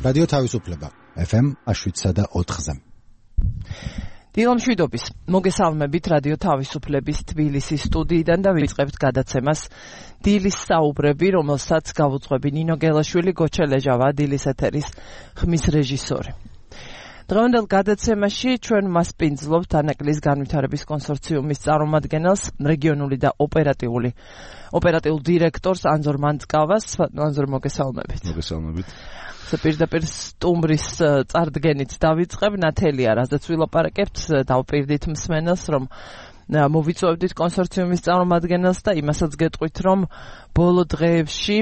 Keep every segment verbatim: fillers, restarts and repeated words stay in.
რადიო თავისუფლება ეფ ემ შვიდსა და ოთხზე. დილამშვიდობის მოგესალმებით რადიო თავისუფლების თბილისის სტუდიიდან და ვიწყებთ გადაცემას დილის საუბრები, რომელსაც გავუძღვები ნინო გელაშვილი, გოჩელეჟავა, დილის ეთერის ხმის რეჟისორი. დღევანდელ გადაცემაში ჩვენ მასპინძლობთ ანაკლის განვითარების კონსორციუმის წარმომადგენელს, რეგიონული და ოპერატიული ოპერატიულ დირექტორს ანზორ მანწკავას. ანზორ, მოგესალმებით. მოგესალმებით. პირდაპირ სტუმრის წარდგენით დავიწყებ. ნათელია, რაზეც ვილაპარაკებთ, დავპირდით მსმენელს, რომ მოვიწვევდით კონსორციუმის წარმომადგენელს და იმასაც გეტყვით, რომ ბოლო დღეებში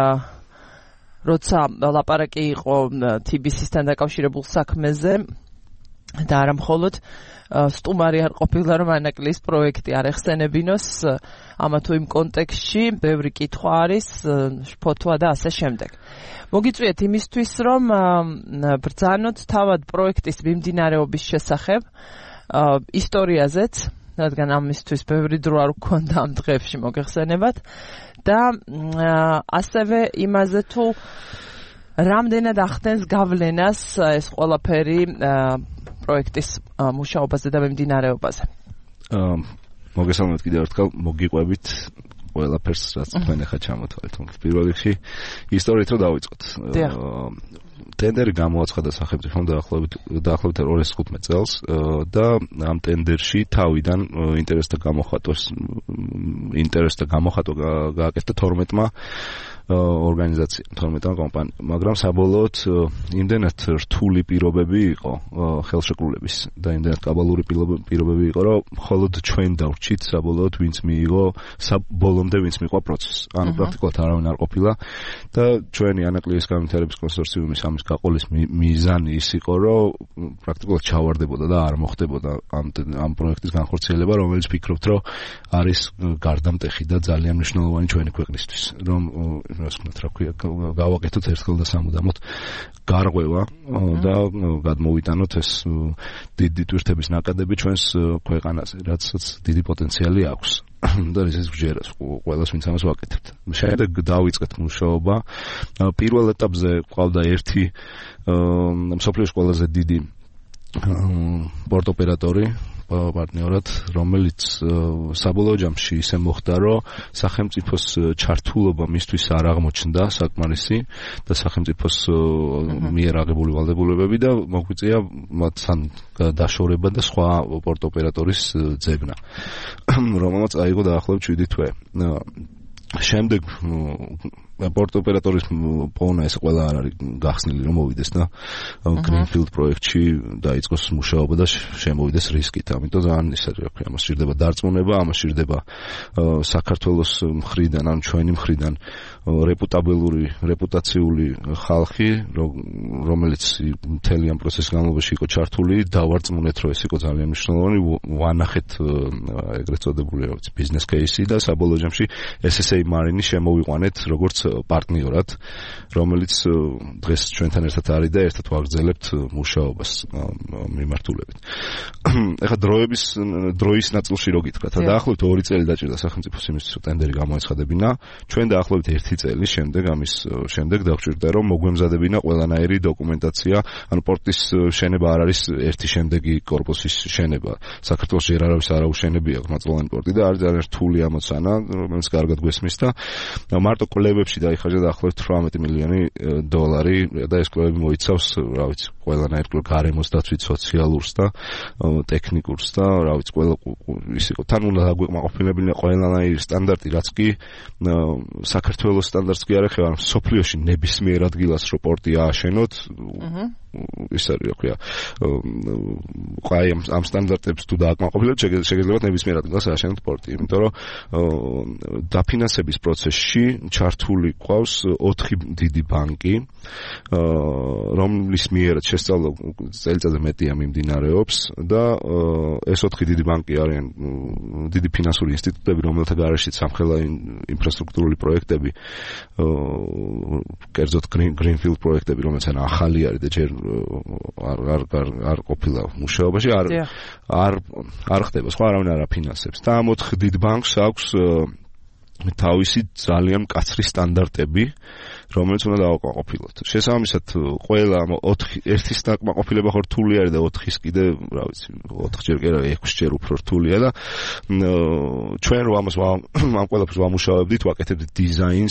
როცა ლაპარაკი იყო თი ბი სისთან დაკავშირებულ საქმეზე და არა მხოლოდ სტუმარი არ ყოფილა, რომ ანაკლის პროექტი არ ეხსენებინოს ამა თუ იმ კონტექსტში, ბევრი კითხვა არის, შფოთვა და ასე შემდეგ. მოგიწვიეთ იმისთვის, რომ ბრძანოთ თავად პროექტის მიმდინარეობის შესახებ, ისტორიაზეც, რადგან ამისთვის ბევრი დრო არ გვქონდა ამ დღეებში მოგეხსენებათ და ასევე იმაზე თუ რამდენად ახდენს გავლენას ეს ყველაფერი პროექტის მუშაობაზე და მიმდინარეობაზე. მოგესალმებით კიდევ ერთხელ, მოგიყვებით ყველაფერს, რაც თქვენ ახლა ჩამოთვალეთ. პირველ რიგში ისტორიით რომ დავიწყოთ. ტენდერი გამოაცხადა სახელმწიფომ დაახლოებით დაახლოებით ორ ათას თხუთმეტ წელს და ამ ტენდერში თავიდან ინტერესთა გამოხატვას ინტერესთა გამოხატვა გააკეთა თორმეტმა ორგანიზაციამ, თორმეტმა კომპანიამ, მაგრამ საბოლოოდ იმდენად რთული პირობები იყო ხელშეკრულების და იმდენად კაბალური პირობები იყო, რომ მხოლოდ ჩვენ დავრჩით საბოლოოდ ვინც მიიღო საბოლომდე ვინც მიყვა პროცესს. ანუ პრაქტიკულად არავინ არ ყოფილა და ჩვენი ანაკლის განვითარების კონსორციუმის ამის გაყოლის მიზანი ის იყო, რომ პრაქტიკულად ჩავარდებოდა და არ მოხდებოდა ამ ამ პროექტის განხორციელება, რომელიც ფიქრობთ, რომ არის გარდამტეხი და ძალიან მნიშვნელოვანი ჩვენი ქვეყნისთვის, რომ რასკვნათ რა ქვია, გავაკეთოთ ერთხელ და სამუდამოდ გარღვევა და გადმოვიტანოთ ეს დიდი ტვირთების ნაკადები ჩვენს ქვეყანაზე, რაცაც დიდი პოტენციალი აქვს. და ეს ვჯერას ყველას ვინც ამას ვაკეთებთ. შემდეგ დავიწყეთ მუშაობა. პირველ ეტაპზე ყავდა ერთი მსოფლიოს ყველაზე დიდი პორტოპერატორი პარტნიორად, რომელიც საბოლოო ჯამში ისე მოხდა, რომ სახელმწიფოს ჩართულობა მისთვის არ აღმოჩნდა საკმარისი და სახელმწიფოს მიერ აღებული ვალდებულებები და მოგვიწია მათთან დაშორება და სხვა პორტოპერატორის ძებნა, რომელმაც აიღო დაახლოებით შვიდი თვე. შემდეგ პორტოპერატორის პოვნა ეს ყველა არ არის გახსნილი, რომ მოვიდეს და Greenfield პროექტში დაიწყოს მუშაობა და შემოვიდეს რისკით. ამიტომ ძალიან ის არის, რა ქვია, ამას სჭირდება დარწმუნება, ამას სჭირდება საქართველოს მხრიდან, ან ჩვენი მხრიდან რეპუტაბელური, რეპუტაციული ხალხი, რომელიც მთელი ამ პროცესის განმავლობაში იყო ჩართული, დავარწმუნეთ, რომ ეს იყო ძალიან მნიშვნელოვანი, ვანახეთ ეგრეთ წოდებული ბიზნეს კეისი და საბოლოო ჯამში ეს ეს ეი მარინი შემოვიყვანეთ როგორც პარტნიორად, რომელიც დღეს ჩვენთან ერთად არის და ერთად ვაგრძელებთ მუშაობას მიმართულებით. ეხლა დროების დროის ნაწილში რო გითხრათ, დაახლოებით ორი წელი დაჭირდა სახელმწიფოს იმისთვის, რომ ტენდერი გამოეცხადებინა. ჩვენ დაახლოებით ერთი წელი შემდეგ ამის შემდეგ დაგვჭირდა, რომ მოგვემზადებინა ყველანაირი დოკუმენტაცია, ანუ პორტის შენება არ არის ერთი შემდეგი კორპუსის შენება. საქართველოს ჯერ არავის არ აუშენებია მაწვდომიანი პორტი და არის ძალიან რთული ამოცანა, რომელიც კარგად გვესმის და მარტო კვლევებში დაიხარჯა დაახლოებით თვრამეტი მილიონი დოლარი და ეს კვლევები მოიცავს, რა ვიცი, ყველანაირ გარემოს დაცვით, სოციალურს და ტექნიკურს და რა ვიცი, ყველა ის იყო. თან უნდა დაგვეკმაყოფილებინა ყველანაირი სტანდარტი, რაც კი საქართველოს სტანდარტს კი არ ეხება, რომ სოფლიოში ნებისმიერ ადგილას რო პორტი ააშენოთ, ის არის, რა ქვია, ყაი ამ სტანდარტებს თუ დააკმაყოფილოთ, შეგიძლიათ ნებისმიერ ადგილას ააშენოთ პორტი, იმიტომ რომ დაფინანსების პროცესში ჩართული ყავს ოთხი დიდი ბანკი, რომლის მიერაც შესწავლა წელიწადზე მეტია მიმდინარეობს და ეს ოთხი დიდი ბანკი არიან დიდი ფინანსური ინსტიტუტები, რომელთა გარეშეც სამხელა ინფრასტრუქტურული პროექტები, კერძოდ Greenfield პროექტები, რომელიც ახალი არის და ჯერ არ არ არ ყოფილა მუშაობაში, არ არ არ ხდება, სხვა არავინ არ აფინანსებს. და ამ ოთხ დიდ ბანკს აქვს თავისი ძალიან მკაცრი სტანდარტები რომელიც უნდა დავაკმაყოფილოთ. შესაბამისად, ყველა ერთი საკმაყოფილება ხო რთული არის და ოთხის კიდე, რა ვიცი, ოთხჯერ კი არა, ექვსჯერ უფრო რთულია და ჩვენ რომ ამას ამ ყველაფერს ვამუშავებდით, ვაკეთებდით დიზაინს,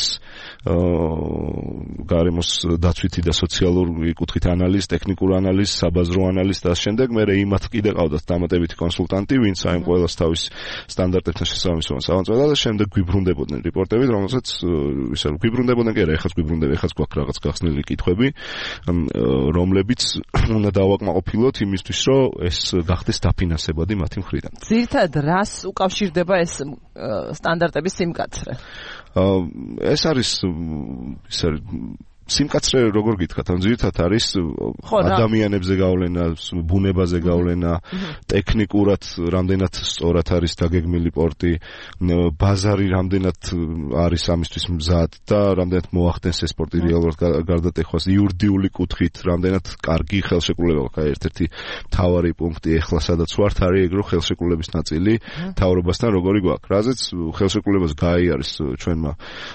გარემოს დაცვითი და სოციალური კუთხით ანალიზს, ტექნიკურ ანალიზს, საბაზრო ანალიზს და შემდეგ მე იმათ კიდე ყავდათ დამატებითი კონსულტანტი, ვინც აი ყველას თავის სტანდარტებთან შესაბამისობად სავანწმედა და შემდეგ გვიბრუნდებოდნენ რიპორტებით, რომელსაც ისე გვიბრუნდებოდნენ კი არა, ეხაც გვიბრუნდება, ეხაც გვაქვს რაღაც გახსნილი კითხვები, რომლებიც უნდა დავაკმაყოფილოთ იმისთვის, რომ ეს გახდეს დაფინანსებადი მათი მხრიდან. ძირითადად რას უკავშირდება ეს სტანდარტების სიმკაცრე? ეს არის ის არის სიმკაცრე როგორ გითხრათ, ან ძირითადად არის ადამიანებზე გავლენა, ბუნებაზე გავლენა, ტექნიკურად რამდენად სწორად არის დაგეგმილი პორტი, ბაზარი რამდენად არის ამისთვის მზად და რამდენად მოახდენს ეს პორტი რეალურად გარდატეხვას, იურიდიული კუთხით რამდენად კარგი ხელშეკრულება აქვს. ერთ-ერთი მთავარი პუნქტი ახლა სადაც ვართ არის ეგ, რომ ხელშეკრულების ნაწილი მთავრობასთან როგორი გვაქვს. რაზეც ხელშეკრულებას გაიარეს ჩვენმა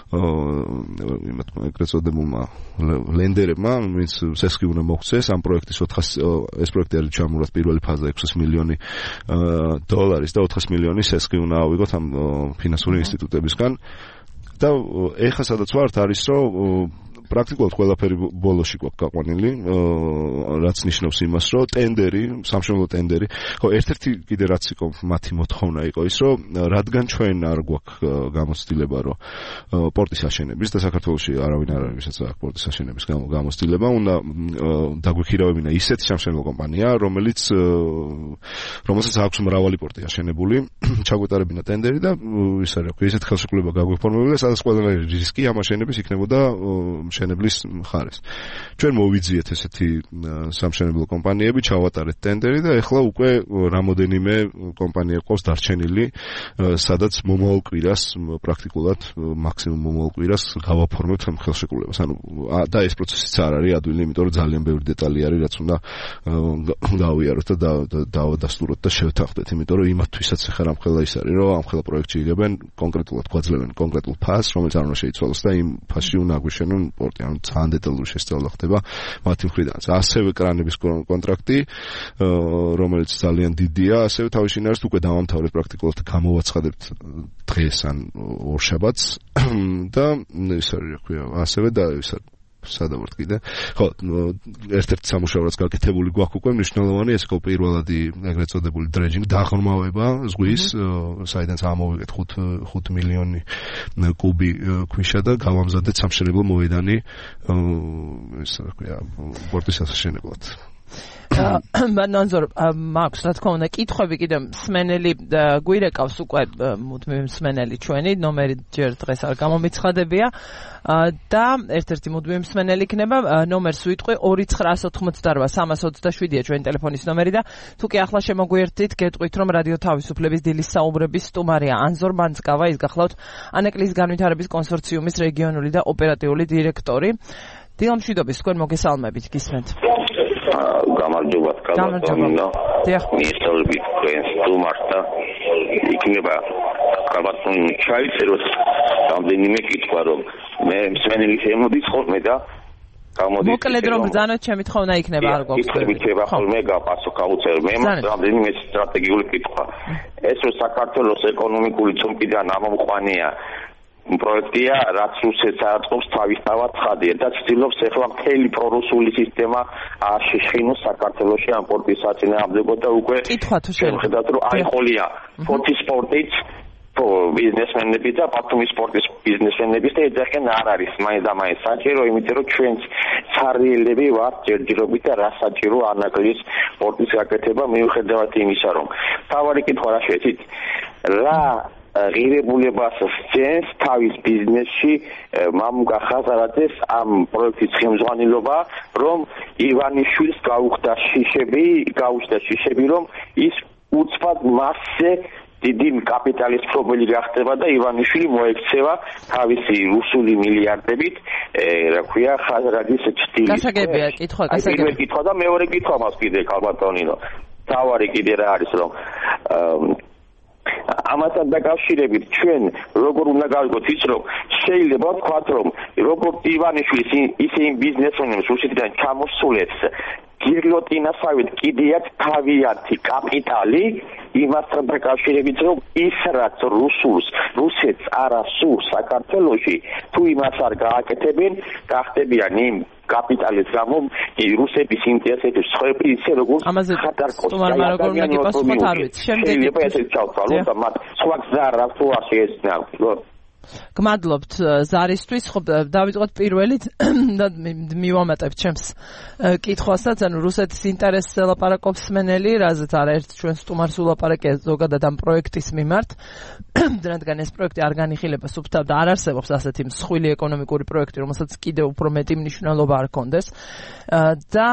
ეგრეთ წოდებულმა ლენდერებმა, ვინც სესხი უნდა მოგვცეს ამ პროექტის ოთხას ეს პროექტი არის ჩამურად პირველი ფაზა ექვსას მილიონი დოლარის და ოთხას მილიონი სესხი უნდა ავიღოთ ამ ფინანსური ინსტიტუტებისგან და ეხლა სადაც ვართ არის რომ პრაქტიკულად ყველაფერი ბოლოში გვაქვს გაყვანილი, რაც ნიშნავს იმას, რომ ტენდერი, სამშენებლო ტენდერი, ხო, ერთ-ერთი კიდე რაც იყო მათი მოთხოვნა იყო ის, რომ რადგან ჩვენ არ გვაქვს გამოცდილება, რომ პორტის აშენების და საქართველოში არავინ არ არის, ვისაც აქვს პორტის აშენების გამოცდილება, უნდა დაგვიქირავებინა ისეთი სამშენებლო კომპანია, რომელიც რომელსაც აქვს მრავალი პორტი აშენებული, ჩაგვეტარებინა ტენდერი და ის არის, ისეთი ხელშეკრულება გაგვიფორმებულა, სადაც ყველანაირი რისკი ამ აშენების იქნებოდა მშენებლის მხარეს. ჩვენ მოვიძიეთ ესეთი სამშენებლო კომპანიები, ჩავატარეთ ტენდერი და ეხლა უკვე რამოდენიმე კომპანია ყავს დარჩენილი, სადაც მომავალ კვირას პრაქტიკულად მაქსიმუმ მომავალ კვირას გავაფორმებთ ამ ხელშეკრულებას. ანუ და ეს პროცესიც არ არის ადვილი, იმიტომ რომ ძალიან ბევრი დეტალი არის, რაც უნდა გავიაროთ და დავადასტუროთ და შევთანხმდეთ, იმიტომ რომ იმათთვისაც ახლა რამხელა ის არის, რომ ამ ხელა პროექტში იგებენ კონკრეტულად გვაძლევენ კონკრეტულ ფასს, რომელიც არ უნდა შეიცვალოს და იმ ფასში უნდა აგვიშენონ პორტი, ანუ ძალიან დეტალური შესწავლა ხდება მათი მხრიდანაც. ასევე კრანების კონტრაქტი, რომელიც ძალიან დიდია, ასევე თავის შინაარსით უკვე დავამთავრეთ პრაქტიკულად გამოვაცხადებთ დღეს ან ორშაბათს და ის არის, რა ქვია, ასევე და ის არის სადავართ კიდე. ხო, ერთ-ერთი სამუშაო რაც გაკეთებული გვაქვს უკვე მნიშვნელოვანი, ეს იყო პირველადი ეგრეთ წოდებული დრეჯინგ, დაღრმავება ზღვის, საიდანაც ამოვიღეთ ხუთ მილიონი კუბი ქვიშა და გავამზადეთ სამშენებლო მოედანი, ეს რა ქვია, პორტის აშენებლად. მანანზორ მაქვს რა თქმა უნდა კითხვები კიდე მსმენელი გვირეკავს უკვე მუდმივი მსმენელი ჩვენი ნომერი ჯერ დღეს არ გამომიცხადებია და ერთ-ერთი მუდმივი მსმენელი იქნება ნომერს ვიტყვი ორი ცხრაას ოთხმოცდარვა სამას ოცდაშვიდია ჩვენი ტელეფონის ნომერი და თუ კი ახლა შემოგვიერთდით გეტყვით რომ რადიო თავისუფლების დილის საუბრების სტუმარია ანზორ მანცკავა, ის გახლავთ ანეკლის განვითარების კონსორციუმის რეგიონული და ოპერატიული დირექტორი. დილამშვიდობის, თქვენ მოგესალმებით, გისმენთ. გამარჯობა კალბატონინო. მისწავლები თქვენს სტუმარს და იქნება კალბატონინო ჩაიწეროთ რამდენიმე კითხვა რომ მე მსმენელი შემოდის ხოლმე და გამოდის. მოკლედ რომ ბრძანოთ ჩემი თხოვნა იქნება არ გვაქვს. იქნება ხოლმე გაპასუხ გავუწერ მე მას რამდენიმე სტრატეგიული კითხვა. ეს რომ საქართველოს ეკონომიკური წუმკიდან ამომყვანია პროექტია, რაც რუსეთს აწყობს თავისთავად ცხადია და ცდილობს ახლა მთელი პრორუსული სისტემა აღშიშინოს საქართველოში ამ პორტის საწინააღმდეგო და უკვე კითხვა თუ შეხედათ რომ აიყოლია ფორტის სპორტიც ბიზნესმენები და ბათუმის სპორტის ბიზნესმენების და ეძახიან არ არის მაინც და მაინც საჭირო, იმიტომ რომ ჩვენ ცარიელები ვართ ჯერჯერობით და რა საჭირო ანაკლის პორტის გაკეთება მიუხედავად იმისა რომ თავარი კითხვა რა შეეცით რა ღირებულებას სცემს თავის ბიზნესში მამუკა ხაზარაძეს ამ პროექტის ხელმძღვანელობა, რომ ივანიშვილს გაუხდა შიშები, გაუჩნდა შიშები, რომ ის უცბად მასზე დიდი კაპიტალის პრობლემი გახდება და ივანიშვილი მოექცევა თავისი რუსული მილიარდებით, რა ქვია, ხაზარაძის ჭრილი. გასაგებია კითხვა, გასაგებია. პირველი კითხვა და მეორე კითხვა მას კიდე კალბატონინო. თავარი კიდე რა არის რომ ამასთან დაკავშირებით ჩვენ როგორ უნდა გავიგოთ ის რომ შეიძლება ვთქვათ რომ როგორც ივანიშვილის ისე იმ ბიზნესმენებს რუსეთიდან ჩამოსულებს გირლოტინასავით კიდიათ თავიანთი კაპიტალი იმასთან დაკავშირებით რომ ის რაც რუსულს რუსეთს არ ასურს საქართველოში თუ იმას არ გააკეთებენ გახდებიან იმ კაპიტალის გამო რუსების ინტერესების სხვები ისე როგორც ხატარკოს შეიძლება ესე ჩავთვალოთ და მათ სხვა გზა რა თუ არ შეესწავლოთ. გმადლობთ ზარისთვის. ხო დავიწყოთ პირველით და მივამატებ ჩემს კითხვასაც, ანუ რუსეთის ინტერესს ელაპარაკობს სმენელი, რაზეც არაერთ ჩვენ სტუმარს ულაპარაკია ზოგადად ამ პროექტის მიმართ. რადგან ეს პროექტი არ განიხილება სუფთავ და არ არსებობს ასეთი მსხვილი ეკონომიკური პროექტი, რომელსაც კიდევ უფრო მეტი მნიშვნელობა არ ჰქონდეს. და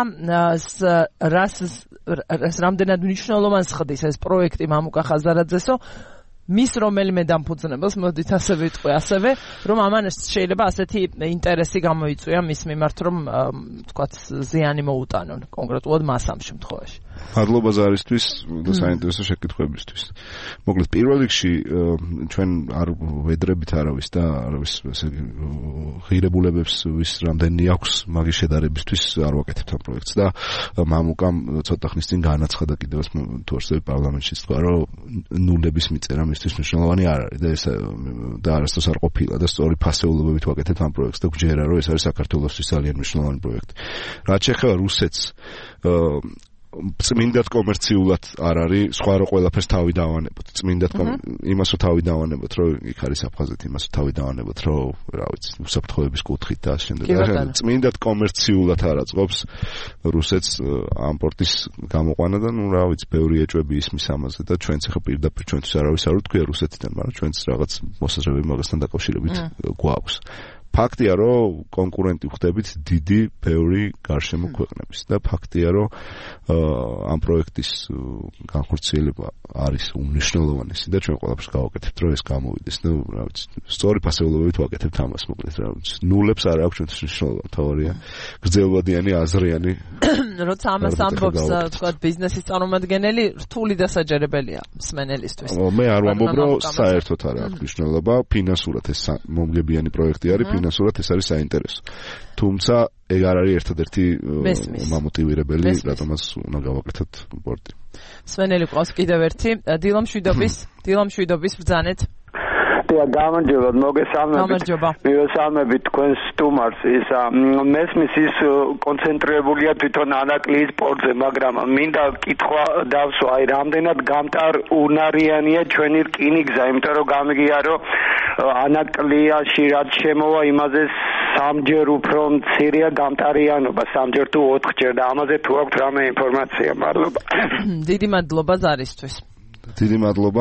რას რამდენად მნიშვნელოვანს ხდის ეს პროექტი მამუკა ხაზარაძესო მის რომელიმე დამფუძნებელს მოდით ასე ვიტყვი ასევე რომ ამან შეიძლება ასეთი ინტერესი გამოიწვია მის მიმართ რომ თქვათ ზიანი მოუტანონ კონკრეტულად მას ამ შემთხვევაში. მადლობა ზარისთვის და საინტერესო შეკითხვებისთვის. მოკლედ პირველ რიგში ჩვენ არ ვედრებით არავის და არავის ესე ღირებულებებს ვის რამდენი აქვს მაგის შედარებისთვის არ ვაკეთებთ ამ პროექტს და მამუკამ ცოტა ხნის წინ განაცხადა კიდევ თუ არსებობს პარლამენტში თქვა რომ ნულების მიწერა მისთვის მნიშვნელოვანი არ არის და ეს და არასდროს არ ყოფილა და სწორი ფასეულობებით ვაკეთებთ ამ პროექტს და გვჯერა რომ ეს არის საქართველოსთვის ძალიან მნიშვნელოვანი პროექტი. რაც შეეხება რუსეთს წმინდად კომერციულად არ არის, სხვა რო ყველაფერს თავი დავანებოთ. წმინდად იმას რო თავი დავანებოთ, რომ იქ არის აფხაზეთი, იმას რო თავი დავანებოთ, რომ რა ვიცი, უსაფრთხოების კუთხით და ამ შემდეგ. წმინდად კომერციულად არ აწყობს რუსეთს ამ პორტის გამოყვანა და ნუ რა ვიცი, ბევრი ეჭვები ისმის ამაზე და ჩვენც ახლა პირდაპირ ჩვენთვის არავის არ უთქვია რუსეთიდან, მაგრამ ჩვენც რაღაც მოსაზრებები მაგასთან დაკავშირებით გვაქვს. ფაქტია, რომ კონკურენტი ხდებით დიდი, ბევრი გარშემო ქვეყნების და ფაქტია, რომ ამ პროექტის განხორციელება არის უმნიშვნელოვანესი და ჩვენ ყველაფერს გავაკეთებთ, რომ ეს გამოვიდეს. ნუ, რა ვიცი, სწორი ფასეულობებით ვაკეთებთ ამას, მოკლედ, რა ვიცი. ნულებს არ აქვს ჩვენთვის მნიშვნელობა, თავარია. გრძელვადიანი, აზრიანი. როცა ამას ამბობს, თქვა, ბიზნესის წარმომადგენელი, რთული დასაჯერებელია მსმენელისთვის. მე არ ვამბობ, რომ საერთოდ არ აქვს მნიშვნელობა, ფინანსურად ეს მომგებიანი პროექტი არის. ფინანსურად ეს არის საინტერესო. თუმცა ეგ არ არის ერთადერთი მამოტივირებელი, რატომაც უნდა გავაკეთოთ პორტი. სვენელი ყავს კიდევ ერთი დილო მშვიდობის, დილო მშვიდობის ბრძანეთ. და გამარჯობა, მოგესალმებით. მივესალმებით თქვენს სტუმარს. ის მესმის ის კონცენტრირებულია თვითონ ანაკლიის პორტზე, მაგრამ მინდა კითხვა დავსვა, აი რამდენად გამტარუნარიანია ჩვენი რკინიგზა, იმიტომ რომ გამიგია რომ ანაკლიაში რაც შემოვა იმაზე სამჯერ უფრო მცირეა გამტარიანობა, სამჯერ თუ ოთხჯერ და ამაზე თუ აქვთ რამე ინფორმაცია? მადლობა. დიდი მადლობა ზარისთვის. დიდი მადლობა.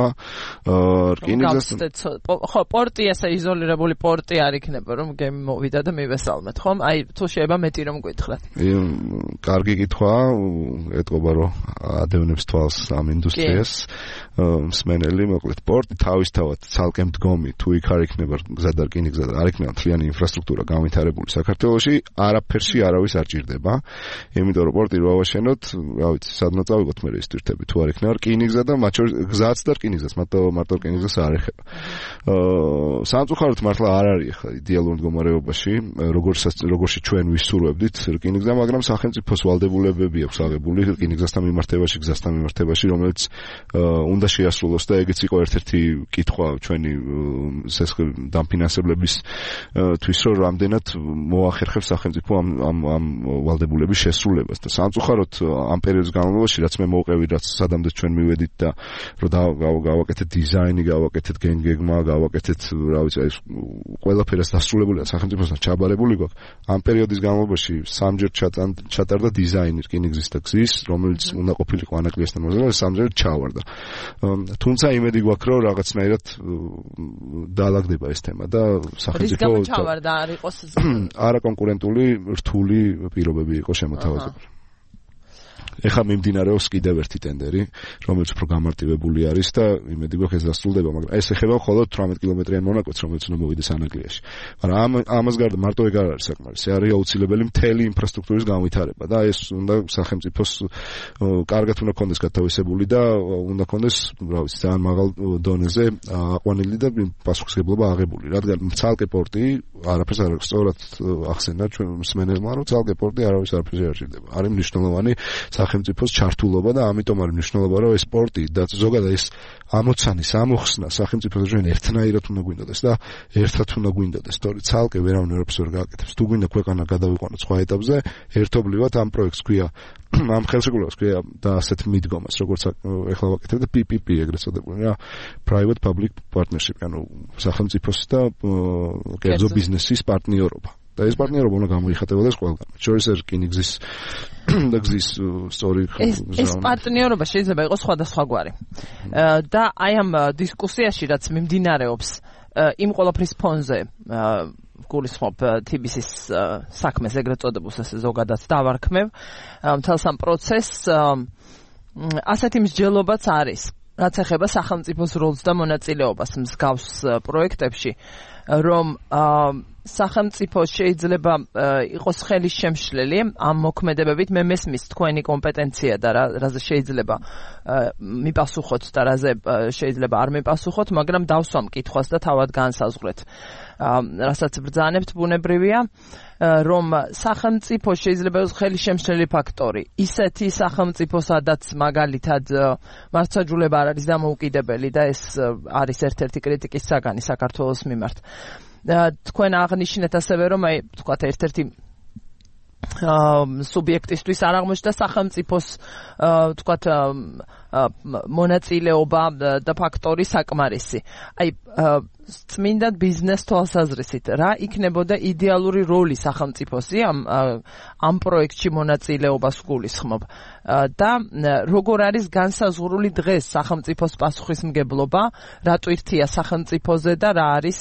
რკინიგზას ხო, პორტი ესე იზოლირებული პორტი არ იქნება, რომ გემი მოვიდა და მივესალმეთ, ხომ? აი, თუ შეიძლება მეტი რომ გითხრათ. კარგი კითხვაა, ეტყობა რომ ადევნებს თვალს ამ ინდუსტრიას. მსმენელი, მოკლედ, პორტი თავისთავად ცალკე მდგომი, თუ იქ არ იქნება გზა და რკინიგზა და არ იქნება მთლიანი ინფრასტრუქტურა განვითარებული საქართველოში, არაფერში არავის არ ჭირდება. იმიტომ რომ პორტი რო ავაშენოთ, რა ვიცი, სადღაც წავიღოთ მე ეს თვირთები, თუ არ იქნება რკინიგზა და მათ შორის გზაც და რკინიგზას, მარტო მარტო რკინიგზას არ ეხება. სამწუხაროდ მართლა არ არის ახლა იდეალურ მდგომარეობაში, როგორცაც როგორში ჩვენ ვისურვებდით რკინიგზა, მაგრამ სახელმწიფოს ვალდებულებები აქვს აღებული რკინიგზასთან მიმართებაში, გზასთან მიმართებაში, რომელიც უნდა შეასრულოს და ეგეც იყო ერთ-ერთი კითხვა ჩვენი დამფინანსებლების თვის, რომ რამდენად მოახერხებს სახელმწიფო ამ ამ ამ ვალდებულების შესრულებას და სამწუხაროდ ამ პერიოდის განმავლობაში, რაც მე მოვყევი, რაც სადამდე ჩვენ მივედით და რომ გავაკეთეთ დიზაინი, გავაკეთეთ გენგეგმა, გავაკეთეთ, რა ვიცი, ეს ყველაფერს დასრულებული და სახელმწიფოსთან ჩაბარებული გვაქვს. ამ პერიოდის განმავლობაში სამჯერ ჩატარდა დიზაინი რკინიგზის და გზის, რომელიც უნდა ყოფილიყო ანაკლიასთან მოზიდვა, სამჯერ ჩავარდა. თუმცა იმედი გვაქვს, რომ რაღაცნაირად დაალაგდება ეს თემა და სახელმწიფო ჩავარდა არ იყოს არაკონკურენტული რთული პირობები იყო შემოთავაზებული. ეხლა მიმდინარეობს კიდევ ერთი ტენდერი, რომელიც უფრო გამარტივებული არის და იმედი გვაქვს ეს დასრულდება, მაგრამ ეს ეხება მხოლოდ თვრამეტ კილომეტრიან მონაკვეთს, რომელიც უნდა მოვიდეს ანაკლიაში. მაგრამ ამ ამას გარდა მარტო ეგ არ არის საკმარისი, არის აუცილებელი მთელი ინფრასტრუქტურის განვითარება და ეს უნდა სახელმწიფოს კარგად უნდა კონდეს გათავისებული და უნდა კონდეს, რა ვიცი, ძალიან მაღალ დონეზე აყვანილი და პასუხისმგებლობა აღებული, რადგან ცალკე პორტი არაფერს არ სწორად ახსენდა ჩვენ მსმენელმა, რომ ცალკე პორტი არავის არაფერზე არ ჭირდება. არის მნიშვნელოვანი სახელმწიფოს ჩართულობა და ამიტომ არის მნიშვნელობა, რომ ეს სპორტი და ზოგადად ეს ამოცანის ამოხსნა სახელმწიფოს ჩვენ ერთნაირად უნდა გვინდოდეს და ერთად უნდა გვინდოდეს. თორე ცალკე ვერავინ არაფერს ვერ გააკეთებს. თუ გვინდა ქვეყანა გადავიყვანოთ სხვა ეტაპზე, ერთობლივად ამ პროექტს ქვია ამ ხელშეკრულებას ქვია და ასეთ მიდგომას, როგორც ეხლა ვაკეთებ და პი პი პი ეგრეთ წოდებული რა, private public partnership, ანუ სახელმწიფოს და კერძო ბიზნესის პარტნიორობა. და ეს პარტნიორობა უნდა გამოიხატებოდეს ყველგან. შორის რკინიგზის და გზის სწორი ეს პარტნიორობა შეიძლება იყოს სხვადასხვაგვარი. და აი ამ დისკუსიაში რაც მიმდინარეობს იმ ყველაფრის ფონზე გულისხმობ თი ბი სის საქმეს ეგრეთ წოდებულს ესე ზოგადად დავარქმევ მთელს ამ პროცესს ასეთი მსჯელობაც არის რაც ეხება სახელმწიფოს როლს და მონაწილეობას მსგავს პროექტებში რომ სახელმწიფო შეიძლება იყოს ხელის შემშლელი ამ მოქმედებებით მე მესმის თქვენი კომპეტენცია და რაზე შეიძლება მიპასუხოთ და რაზე შეიძლება არ მიპასუხოთ მაგრამ დავსვამ კითხვას და თავად განსაზღვრეთ რასაც ბრძანებთ ბუნებრივია რომ სახელმწიფო შეიძლება იყოს ხელის შემშლელი ფაქტორი ისეთი სახელმწიფო სადაც მაგალითად მართლმსაჯულება არ არის დამოუკიდებელი და ეს არის ერთ-ერთი კრიტიკის საგანი საქართველოს მიმართ თქვენ აღნიშნეთ ასევე რომ აი თქვათ ერთ-ერთი სუბიექტისთვის არ აღმოჩნდა სახელმწიფოს თქვათ მონაწილეობა და ფაქტორი საკმარისი. აი წმინდა ბიზნეს თვალსაზრისით რა იქნებოდა იდეალური როლი სახელმწიფოსი ამ ამ პროექტში მონაწილეობას გულისხმობ და როგორ არის განსაზღვრული დღეს სახელმწიფოს პასუხისმგებლობა რა ტვირთია სახელმწიფოზე და რა არის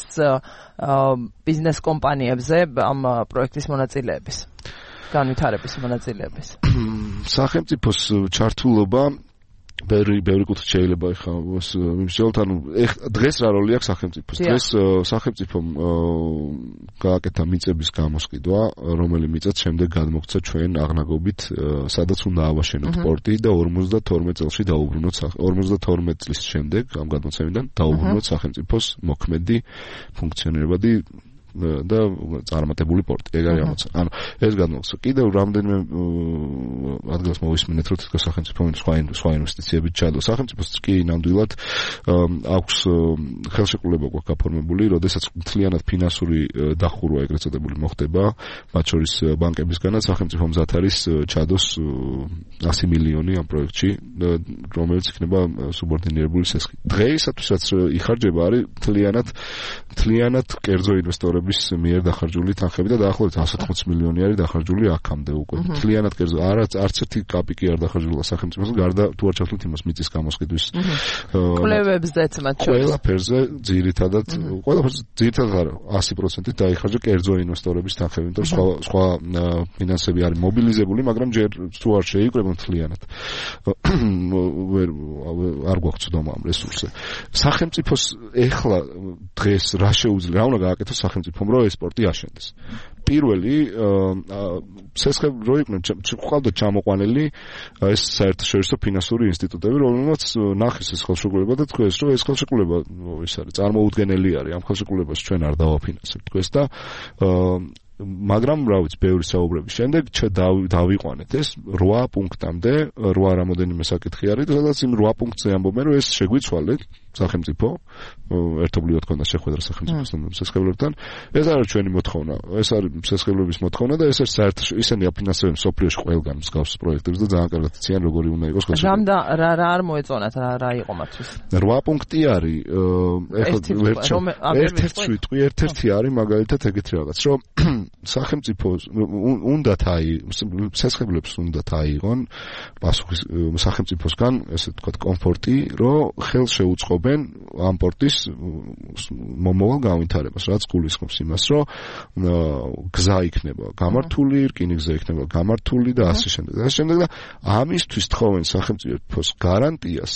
ბიზნეს კომპანიებზე ამ პროექტის მონაწილეების განვითარების მონაწილეების სახელმწიფოს ჩართულობა ბევრი ბევრი კუთხით შეიძლება ეხა მიმსჯელოთ ანუ დღეს რა როლი აქვს სახელმწიფოს დღეს სახელმწიფომ გააკეთა მიწების გამოსყიდვა რომელი მიწაც შემდეგ გადმოგცა ჩვენ აღნაგობით სადაც უნდა ავაშენოთ პორტი და ორმოცდათორმეტ წელში დაუბრუნოთ ორმოცდათორმეტ წლის შემდეგ ამ გადმოცემიდან დაუბრუნოთ სახელმწიფოს მოქმედი ფუნქციონირებადი და წარმატებული პორტი. ეგ არის ამოცა. ანუ ეს გადმოგცა. კიდევ რამდენიმე ადგილას მოვისმინეთ, რომ თქო სახელმწიფო სხვა სხვა ინვესტიციებით ჩადო. სახელმწიფოს კი ნამდვილად აქვს ხელშეკრულება გვაქვს გაფორმებული, როდესაც მთლიანად ფინანსური დახურვა ეგრეთ წოდებული მოხდება, მათ შორის ბანკებისგანაც სახელმწიფო მზად არის ჩადოს ასი მილიონი ამ პროექტში, რომელიც იქნება სუბორდინირებული სესხი. დღეისათვისაც იხარჯება არის მთლიანად მთლიანად კერძო ინვესტორები მიერ დახარჯული თანხები და დაახლოებით εκατს ოცდაოთხ მილიონი არის დახარჯული აქამდე უკვე. მთლიანად კერძო არც არც ერთი კაპიკი არ დახარჯულა სახელმწიფოს გარდა თუ არ ჩავთვლით იმას მიწის გამოსყიდვის კვლევებზეც მათ შორის. ყველაფერზე ძირითადად ყველაფერზე ძირითადად არა ასი პროცენტით დაიხარჯა კერძო ინვესტორების თანხები, იმიტომ სხვა სხვა ფინანსები არის მობილიზებული, მაგრამ ჯერ თუ არ შეიკრება მთლიანად. ვერ არ გვაქვს ცდომა ამ რესურსზე. სახელმწიფოს ეხლა დღეს რა შეუძლია, რა უნდა გააკეთოს სახელმწიფომ რომ ეს სპორტი აშენდეს. პირველი სესხებ რო იყვნენ ყავდა ჩამოყვანილი ეს საერთაშორისო ფინანსური ინსტიტუტები, რომელმაც ნახეს ეს ხელშეკრულება და თქვეს, რომ ეს ხელშეკრულება ის არის წარმოუდგენელი არის, ამ ხელშეკრულებას ჩვენ არ დავაფინანსებთ თქვეს და მაგრამ რა ვიცი ბევრი საუბრების შემდეგ დავიყვანეთ ეს რვა პუნქტამდე, რვა რამოდენიმე საკითხი არის, სადაც იმ რვა პუნქტზე ამბობენ, რომ ეს შეგვიცვალეთ სახელმწიფო ერთობლივად ქონდა შეხვედრა სახელმწიფოსთან სესხებლებთან. ეს არის ჩვენი მოთხოვნა, ეს არის სესხებლების მოთხოვნა და ეს არის საერთაშორისო ისინი აფინანსებენ სოფლიოში ყველგან მსგავს პროექტებს და ძალიან კარგად იციან როგორი უნდა იყოს ხელშეკრულება. რამდა რა რა არ მოეწონათ რა რა იყო მათთვის? რვა პუნქტი არის ეხლა ერთ-ერთი სიტყვი ერთ-ერთი არის მაგალითად ეგეთი რაღაც, რომ სახელმწიფოს უნდათ აი სესხებლებს უნდათ აიღონ პასუხის სახელმწიფოსგან ესე ვთქვათ კომფორტი, რომ ხელს შეუწყობენ ამ პორტის მომავალ განვითარებას, რაც გულისხმობს იმას, რომ გზა იქნება გამართული, რკინი გზა იქნება გამართული და ასე შემდეგ. და ასე შემდეგ და ამისთვის თხოვენ სახელმწიფოს გარანტიას,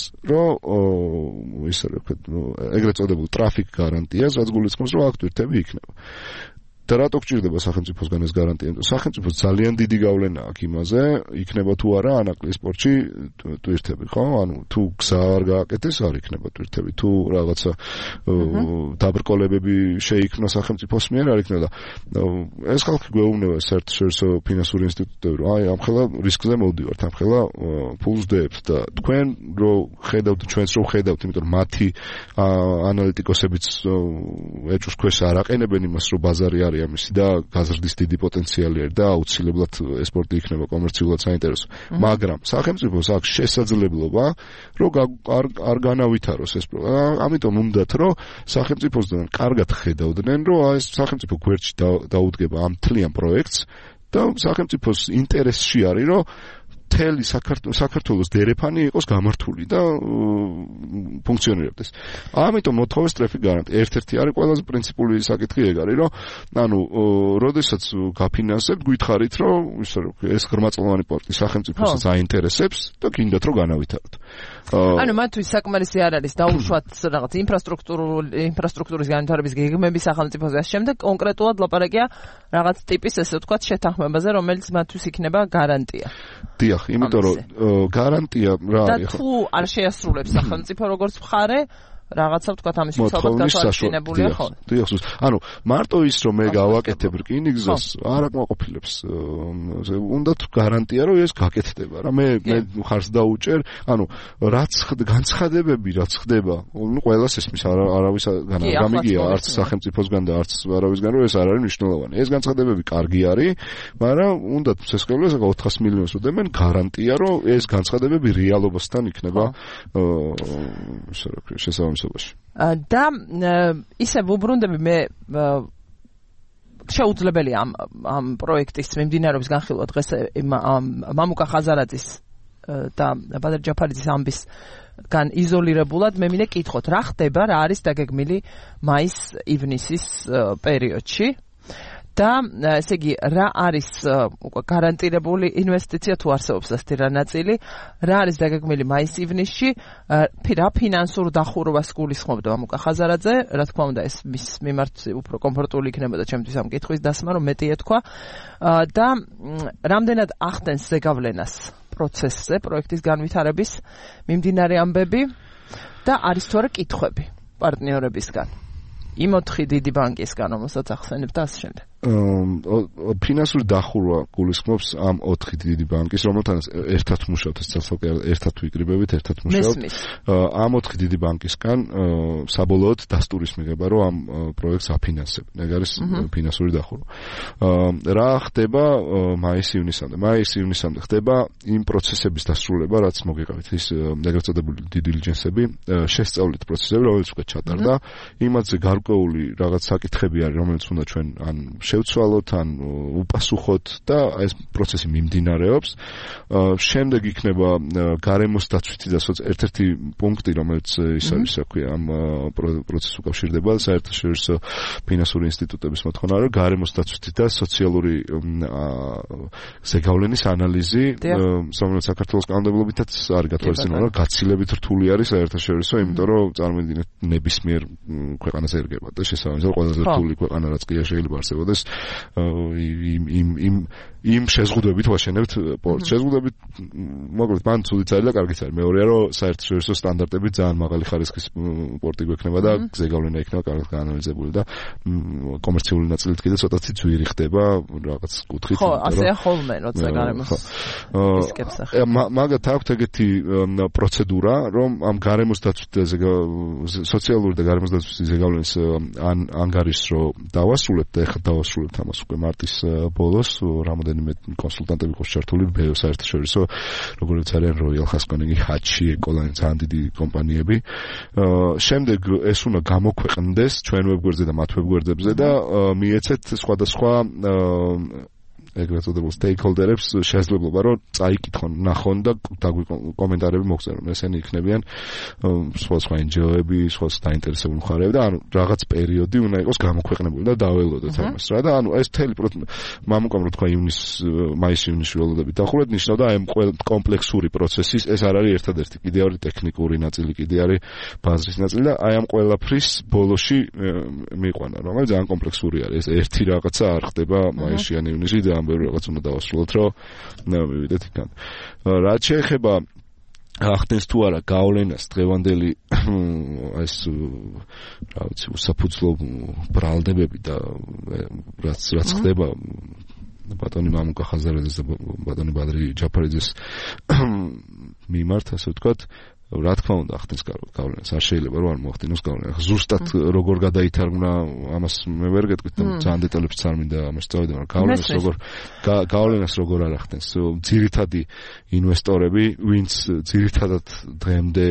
რომ ისე რა ვთქვათ, ეგრეთ წოდებულ ტრაფიკ გარანტიას, რაც გულისხმობს, რომ აქ თვირთები იქნება. და რატო გჭირდება სახელმწიფოსგან ეს გარანტია? სახელმწიფოს ძალიან დიდი გავლენა აქვს იმაზე, იქნება თუ არა ანაკლიის პორტში ტვირთები, ხო? ანუ თუ გზა არ გააკეთეს, არ იქნება ტვირთები. თუ რაღაცა დაბრკოლებები შეიქმნა სახელმწიფოს მიერ, არ იქნება. ეს ხალხი გვეუბნება საერთაშორისო ფინანსური ინსტიტუტები, რომ აი, ამხელა რისკზე მოვდივართ, ამხელა ფულს ვდებთ და თქვენ რო ხედავთ, ჩვენც რო ხედავთ, იმიტომ რომ მათი ანალიტიკოსებიც ეჭვს ქვეშ არ აყენებენ იმას, რომ ბაზარი არის ამისი და გაზრდის დიდი პოტენციალი არის და აუცილებლად ესპორტი იქნება კომერციულად საინტერესო. მაგრამ სახელმწიფოს აქვს შესაძლებლობა, რომ არ არ განავითაროს ეს პროგრამა. ამიტომ უნდათ, რომ სახელმწიფოსგან კარგად ხედავდნენ, რომ ეს სახელმწიფო გვერდში დაუდგება ამ თლიან პროექტს და სახელმწიფოს ინტერესში არის, რომ მთელი საქართველოს დერეფანი იყოს გამართული და ფუნქციონირებდეს. ამიტომ მოთხოვეს ტრაფიკ გარანტია. ერთ-ერთი არის ყველაზე პრინციპული საკითხი ეგ არის, რომ ანუ როდესაც გაფინანსებთ, გითხარით, რომ ისე რომ ეს ღრმაწლოვანი პორტი სახელმწიფოსაც აინტერესებს და გინდათ რომ განავითაროთ. ანუ მათთვის საკმარისი არ არის დაუშვათ რაღაც ინფრასტრუქტურის განვითარების გეგმები სახელმწიფოზე ამ შემდეგ კონკრეტულად ლაპარაკია რაღაც ტიპის ესე ვთქვათ შეთანხმებაზე, რომელიც მათთვის იქნება გარანტია. დიახ, იმიტომ რომ გარანტია რა არის და თუ არ შეასრულებს სახელმწიფო როგორც მხარე რაღაცა ვთქვათ ამის უცალოდ გასაშენებულია ხო? დიახ, ანუ მარტო ის რომ მე გავაკეთებ რკინი გზას არ აკმაყოფილებს. უნდა თუ გარანტია რომ ეს გაკეთდება რა. მე მე ხარს დაუჭერ, ანუ რაც განცხადებები რაც ხდება, ნუ ყველას ესმის არავის გამიგია არც სახელმწიფოსგან და არც არავისგან რომ ეს არ არის მნიშვნელოვანი. ეს განცხადებები კარგი არის, მაგრამ უნდა სესხებლებს ოთხას მილიონს უდემენ გარანტია რომ ეს განცხადებები რეალობასთან იქნება ისე რა შესაბამისად და ისე ვუბრუნდები მე შეუძლებელია ამ ამ პროექტის მიმდინარეობის განხილვა დღეს მამუკა ხაზარაძის და ბადარ ჯაფარიძის ამბისგან იზოლირებულად მე მინდა კითხოთ რა ხდება, რა არის დაგეგმილი მაის-ივნისის პერიოდში და ესე იგი რა არის უკვე გარანტირებული ინვესტიცია თუ არსებობს ასეთი რა ნაწილი, რა არის დაგეგმილი მაის-ივნისში, რა ფინანსურ დახურვას გულისხმობდა მამუკა ხაზარაძე, რა თქმა უნდა ეს მის მიმართ უფრო კომფორტული იქნებოდა ჩემთვის ამ კითხვის დასმა, რომ მეტი ეთქვა და რამდენად ახდენს ზეგავლენას პროცესზე, პროექტის განვითარების მიმდინარე ამბები და არის თუ არა კითხვები პარტნიორებისგან. იმ ოთხი დიდი ბანკისგან, რომელსაც ახსენებთ და ასე შემდეგ. ფინანსური დახურვა გულისხმობს ამ ოთხი დიდი ბანკის, რომელთანაც ერთად მუშაობთ, ეს ცალკე ერთად ვიკრიბებით, ერთად მუშაობთ. ამ ოთხი დიდი ბანკისგან საბოლოოდ დასტურის მიღება, რომ ამ პროექტს აფინანსებენ. ეგ არის ფინანსური დახურვა. რა ხდება მაის-ივნისამდე? მაის-ივნისამდე ხდება იმ პროცესების დასრულება, რაც მოგიყავით, ის ეგრეთ წოდებული due diligence-ები, შესწავლით პროცესები, რომელიც უკვე ჩატარდა, იმათზე გარკვეული რაღაც საკითხები არის, რომელიც უნდა ჩვენ ან შევცვალოთ, ან უპასუხოთ და ეს პროცესი მიმდინარეობს. შემდეგ იქნება გარემოს დაცვითი და ერთ-ერთი პუნქტი, რომელიც ის არის, რა ქვია, ამ პროცესს უკავშირდება, საერთაშორისო ფინანსური ინსტიტუტების მოთხოვნა, რომ გარემოს დაცვითი და სოციალური ზეგავლენის ანალიზი, რომელიც საქართველოს კანონმდებლობითაც არის გათვალისწინებული, რომ გაცილებით რთული არის საერთაშორისო, იმიტომ რომ წარმოიდგინეთ ნებისმიერ ქვეყანას ერგება და შესაბამისად ყველაზე რთული ქვეყანა რაც კი შეიძლება არსებობდეს იმ იმ იმ იმ შეზღუდვებით ვაშენებთ პორტს. შეზღუდვებით მოკლედ მან ცუდი წარი და კარგი წარი. მეორეა რომ საერთაშორისო სტანდარტებით ძალიან მაღალი ხარისხის პორტი გვექნება და ზეგავლენა იქნება კარგად გაანალიზებული და კომერციული ნაწილით კიდე ცოტათი ძვირი ხდება რაღაც კუთხით. ხო, ასეა ხოლმე, როცა გარემოს რისკებს ახლა. მაგათ აქვს ეგეთი პროცედურა, რომ ამ გარემოს დაცვითი და სოციალური და გარემოს დაცვითი ზეგავლენის ანგარიშს რო დავასრულებთ და ეხლა დავასრულებთ ამას უკვე მარტის ბოლოს, რამოდენიმე კონსულტანტები ყავს ჩართული, საერთაშორისო, როგორც არიან Royal Haskoning, Hachi, Ecolane, ძალიან დიდი კომპანიები. შემდეგ ეს უნდა გამოქვეყნდეს ჩვენ ვებგვერდზე და მათ ვებგვერდებზე და მიეცეთ სხვადასხვა ეგრეთ წოდებულ stakeholder-ებს შესაძლებლობა რომ წაიკითხონ, ნახონ და კომენტარები მოგწერონ. ესენი იქნებიან სხვადასხვა εν ჯი ო-ები, სხვადასხვა დაინტერესებული მხარეები და ანუ რაღაც პერიოდი უნდა იყოს გამოქვეყნებული და დაველოდოთ ამას რა და ანუ ეს მთელი მამუკამ რო თქვა ივნის მაის-ივნისში ველოდებით დახურეთ, ნიშნავდა აი ყველა კომპლექსური პროცესის ეს არ არის ერთადერთი, კიდე არის ტექნიკური ნაწილი, კიდე არის ბაზრის ნაწილი და აი ამ ყველაფრის ბოლოში მიიყვანა, რომელიც ძალიან კომპლექსური არის. ეს ერთი რაღაცა არ ხდება მაისში ან ივნისში და ამბები რაღაც უნდა დავასრულოთ, რომ მივიდეთ იქან. რაც შეეხება ახდენს თუ არა გავლენას დღევანდელი ეს რა ვიცი უსაფუძვლო ბრალდებები და რაც რაც ხდება ბატონი მამუკა ხაზარაძეს და ბატონი ბადრი ჯაფარიძეს მიმართ, ასე ვთქვათ, რა თქმა უნდა ახდენს გავლენას, არ შეიძლება რომ არ მოახდინოს გავლენა. ზუსტად როგორ გადაითარგმნა ამას მე ვერ გეტყვით და ძალიან დეტალებიც არ მინდა ამას წავიდე, მაგრამ გავლენას როგორ გავლენას როგორ არ ახდენს. ძირითადი ინვესტორები, ვინც ძირითადად დღემდე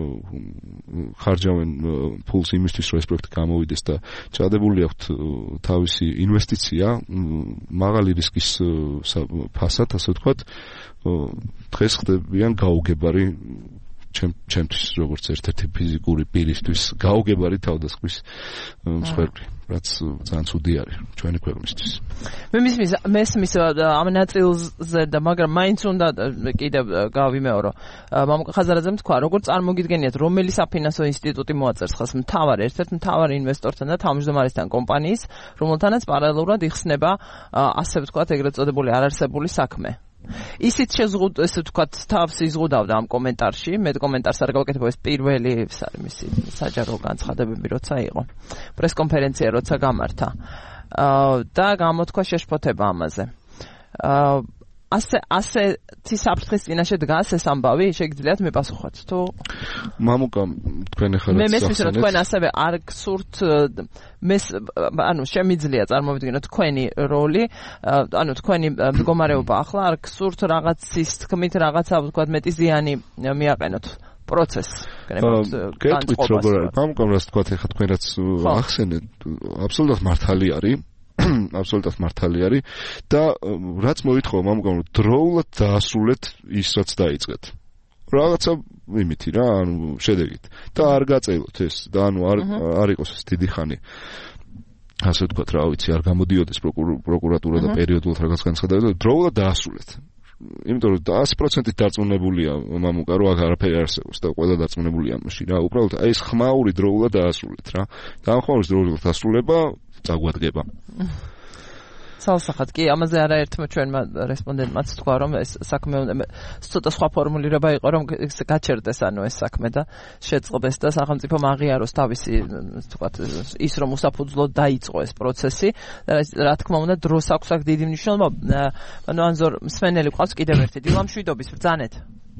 ხარჯავენ ფულს იმისთვის, რომ ეს პროექტი გამოვიდეს და ჩადებული აქვთ თავისი ინვესტიცია მაღალი რისკის ფასად, ასე ვთქვათ, დღეს ხდებიან გაუგებარი ჩემთვის როგორც ერთ-ერთი ფიზიკური პირისთვის გაუგებარი თავდასხმის მსხვერპლი, რაც ძალიან ცუდი არის ჩვენი ქვეყნისთვის. მე მისმის მესმის ამ ნაწილზე და მაგრამ მაინც უნდა კიდევ გავიმეორო. მამუკა ხაზარაძემ თქვა, როგორ წარმოგიდგენიათ, რომელი საფინანსო ინსტიტუტი მოაწერს ხალხს მთავარ ერთ-ერთ მთავარ ინვესტორთან და თავმჯდომარესთან კომპანიის, რომელთანაც პარალელურად იხსნება ასე ვთქვათ ეგრეთ წოდებული არარსებული საქმე. ისიც შეზღუდ ესე ვთქვათ თავს იზღუდავდა ამ კომენტარში, მე კომენტარს არ გავაკეთებ, ეს პირველი ის არის მისი საჯარო განცხადებები როცა იყო პრესკონფერენცია როცა გამართა და გამოთქვა შეშფოთება ამაზე. ასე ასეთი საფრთხის წინაშე დგას ეს ამბავი, შეგიძლიათ მიპასუხოთ თუ მამუკა თქვენ ახლა მე მესმის რომ თქვენ ასევე არ გსურთ მეს ანუ შემიძლია წარმოვიდგინოთ თქვენი როლი, ანუ თქვენი მდგომარეობა ახლა არ გსურთ რაღაცის თქმით რაღაცა ვთქვათ მეტი ზიანი მიაყენოთ პროცესს. გეტყვით როგორ არის მამუკა რას თქვათ ახლა თქვენ რაც ახსენეთ, აბსოლუტურად მართალი არის. აბსოლუტურად მართალი არის და რაც მოითხოვა მამუკამ რომ დროულად დაასრულეთ ის რაც დაიწყეთ. რაღაცა იმითი რა, ანუ შედეგით. და არ გაწეილოთ ეს და ანუ არ არ იყოს ეს დიდი ხანი. ასე ვთქვათ, რა ვიცი, არ გამოდიოდეს პროკურატურა და პერიოდულად რაღაც განცხადება და დროულად დაასრულეთ. იმიტომ რომ εκατო პროცენტით დარწმუნებულია მამუკა რომ აღარაფერი არსებობს და ყველა დარწმუნებულია ამაში რა. უბრალოდ აი ეს ხმაური დროულად დაასრულეთ რა. და ამ ხმაურის დროულად დასრულება წაგვადგება. სალსახად კი ამაზე არაერთმა ჩვენმა რესპონდენტმაც თქვა რომ ეს საქმე ცოტა სხვა ფორმულირება იყო რომ გაჩერდეს ანუ ეს საქმე და შეწყდეს და სახელმწიფომ აღიაროს თავისი ვთქვათ ის რომ უსაფუძვლოდ დაიწყო ეს პროცესი და რა თქმა უნდა დროს აქვს აქ დიდი მნიშვნელობა. ანუ ანზორ მსმენელი ყავს კიდევ ერთი დილა მშვიდობის ბრძანეთ.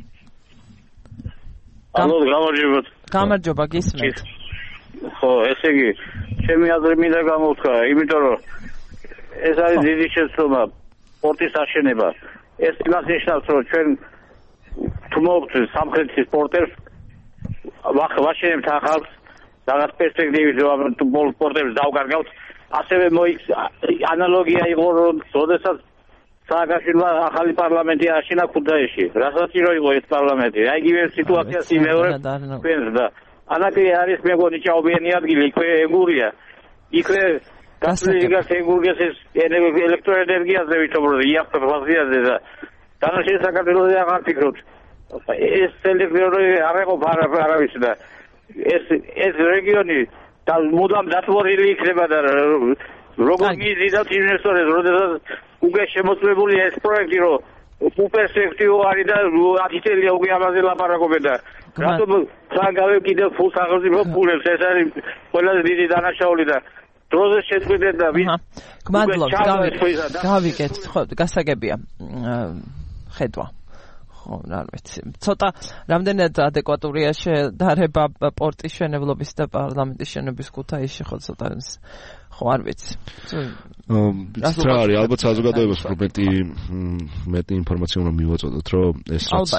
ალო გამარჯობა. გამარჯობა გისმენთ. ხო ესე იგი ჩემი აზრი მინდა გამოვთქვა, იმიტომ რომ ეს არის დიდი შეცდომა სპორტის აშენება. ეს იმას ნიშნავს, რომ ჩვენ თუ მოვხდით სამხრეთის სპორტებს, ვაშენებთ ახალს, რაღაც პერსპექტივით თუ ბოლ სპორტებს დავკარგავთ, ასევე მოიქ ანალოგია იყო, რომ როდესაც სააკაშვილმა ახალი პარლამენტი აშენა ქუთაისში. რასაც რო იყო ეს პარლამენტი, აი იგივე სიტუაციას იმეორებს თქვენს და ანაკი არის მეგონი ჭაობიანი ადგილი, იქვე ეგურია. იქვე გასაგებია ეგურგესის ელექტროენერგიაზე ვითომროდი, იახტო ვაზიაზე და დანაშენ საქართველოს აღარ ფიქრობთ. ეს ელექტროენერგია არ იყო არავის და ეს ეს რეგიონი და მუდამ დათმორილი იქნება და როგორ მიზიდავთ ინვესტორებს, როდესაც უკვე შემოწმებულია ეს პროექტი, რომ უპერსპექტივო არის და ათი წელია უკვე ამაზე ლაპარაკობენ და რატომ საგავე კიდევ ფულს აღზრდილი ფულებს, ეს არის ყველაზე დიდი დანაშაული და დროზე შეწყვეტენ და ვინ გმადლობთ, გავიგეთ, ხო, გასაგებია ხედვა. ხო, რა ვიცი. ცოტა რამდენად ადეკვატურია შედარება პორტის მშენებლობის და პარლამენტის შენობის ქუთაისში, ხო, ცოტა ხო არ ვიცი რა არის ალბათ საზოგადოებას პრობლემი მეტი ინფორმაცია უნდა მივაწოდოთ რომ ეს რაც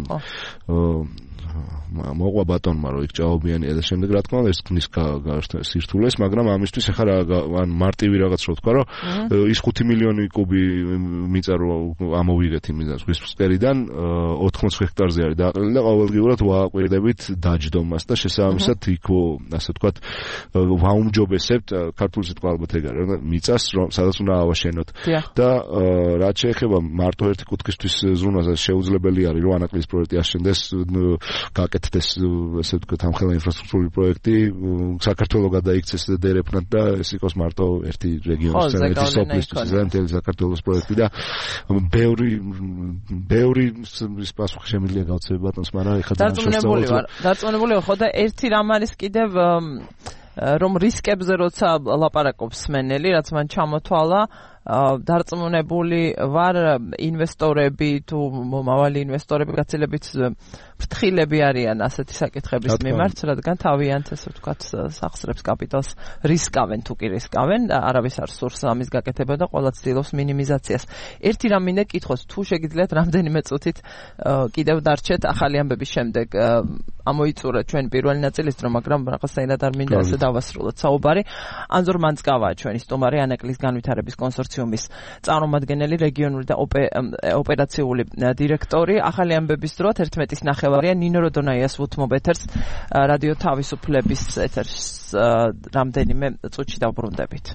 მოყვა ბატონმა რომ იქ ჭაობიანია და შემდეგ რა თქმა უნდა ეს გნის სირთულეს მაგრამ ამისთვის ახლა ან მარტივი რაღაც რო თქვა რომ ის ხუთი მილიონი კუბი მიწა რო ამოვიღეთ იმიდან ზღვის ფსკერიდან ოთხმოცი ჰექტარზე არის დააყენილი და ყოველდღიურად ვააკვირდებით დაჯდომას და შესაბამისად იქ ასე ვთქვათ ვაუმჯობესებთ ქართულ სიტყვა ალბათ ეგ არის რომ მიწას რომ სადაც უნდა ავაშენოთ და რაც შეეხება მარტო ერთი კუთხისთვის ზრუნვაზე შეუძლებელი არის რომ ანაკლის პროექტი აშენდეს გაკეთდეს ესე ვთქვათ ამხელა ინფრასტრუქტურული პროექტი საქართველოს გადაიქცეს დერეფნად და ეს იყოს მარტო ერთი რეგიონის ერთი სოფლისთვის ზემთელი საქართველოს პროექტი და ბევრი ბევრი ის პასუხი შემიძლია გავცემ ბატონს მაგრამ ეხლა დარწმუნებული ვარ დარწმუნებული ვარ ხო და ერთი რამ არის კიდევ რომ რისკებზე როცა ლაპარაკობს მენელი რაც მან ჩამოთვალა დარწმუნებული ვარ ინვესტორები თუ მომავალი ინვესტორები გაცილებით ფრთხილები არიან ასეთი საკითხების მიმართ, რადგან თავიანთ ესე ვთქვათ სახსრებს კაპიტალს რისკავენ თუ კი რისკავენ, არავის არ სურს ამის გაკეთება და ყველა ცდილობს მინიმიზაციას. ერთი რამ მინდა კითხოს, თუ შეგიძლიათ რამდენიმე წუთით კიდევ დარჩეთ ახალი ამბების შემდეგ ამოიწურა ჩვენ პირველი ნაწილის დრო, მაგრამ რაღაცაირად არ მინდა ასე დავასრულოთ საუბარი. ანზორ მანძკავაა ჩვენი სტუმარი ანაკლის განვითარების კონსორციუმის წარმომადგენელი, რეგიონული და ოპერაციული დირექტორი. ახალი ამბების დრო თერთმეტის ნახევარია ნინო როდონაიას უთმობ ეთერს რადიო თავისუფლების ეთერს რამდენიმე წუთში დავბრუნდებით.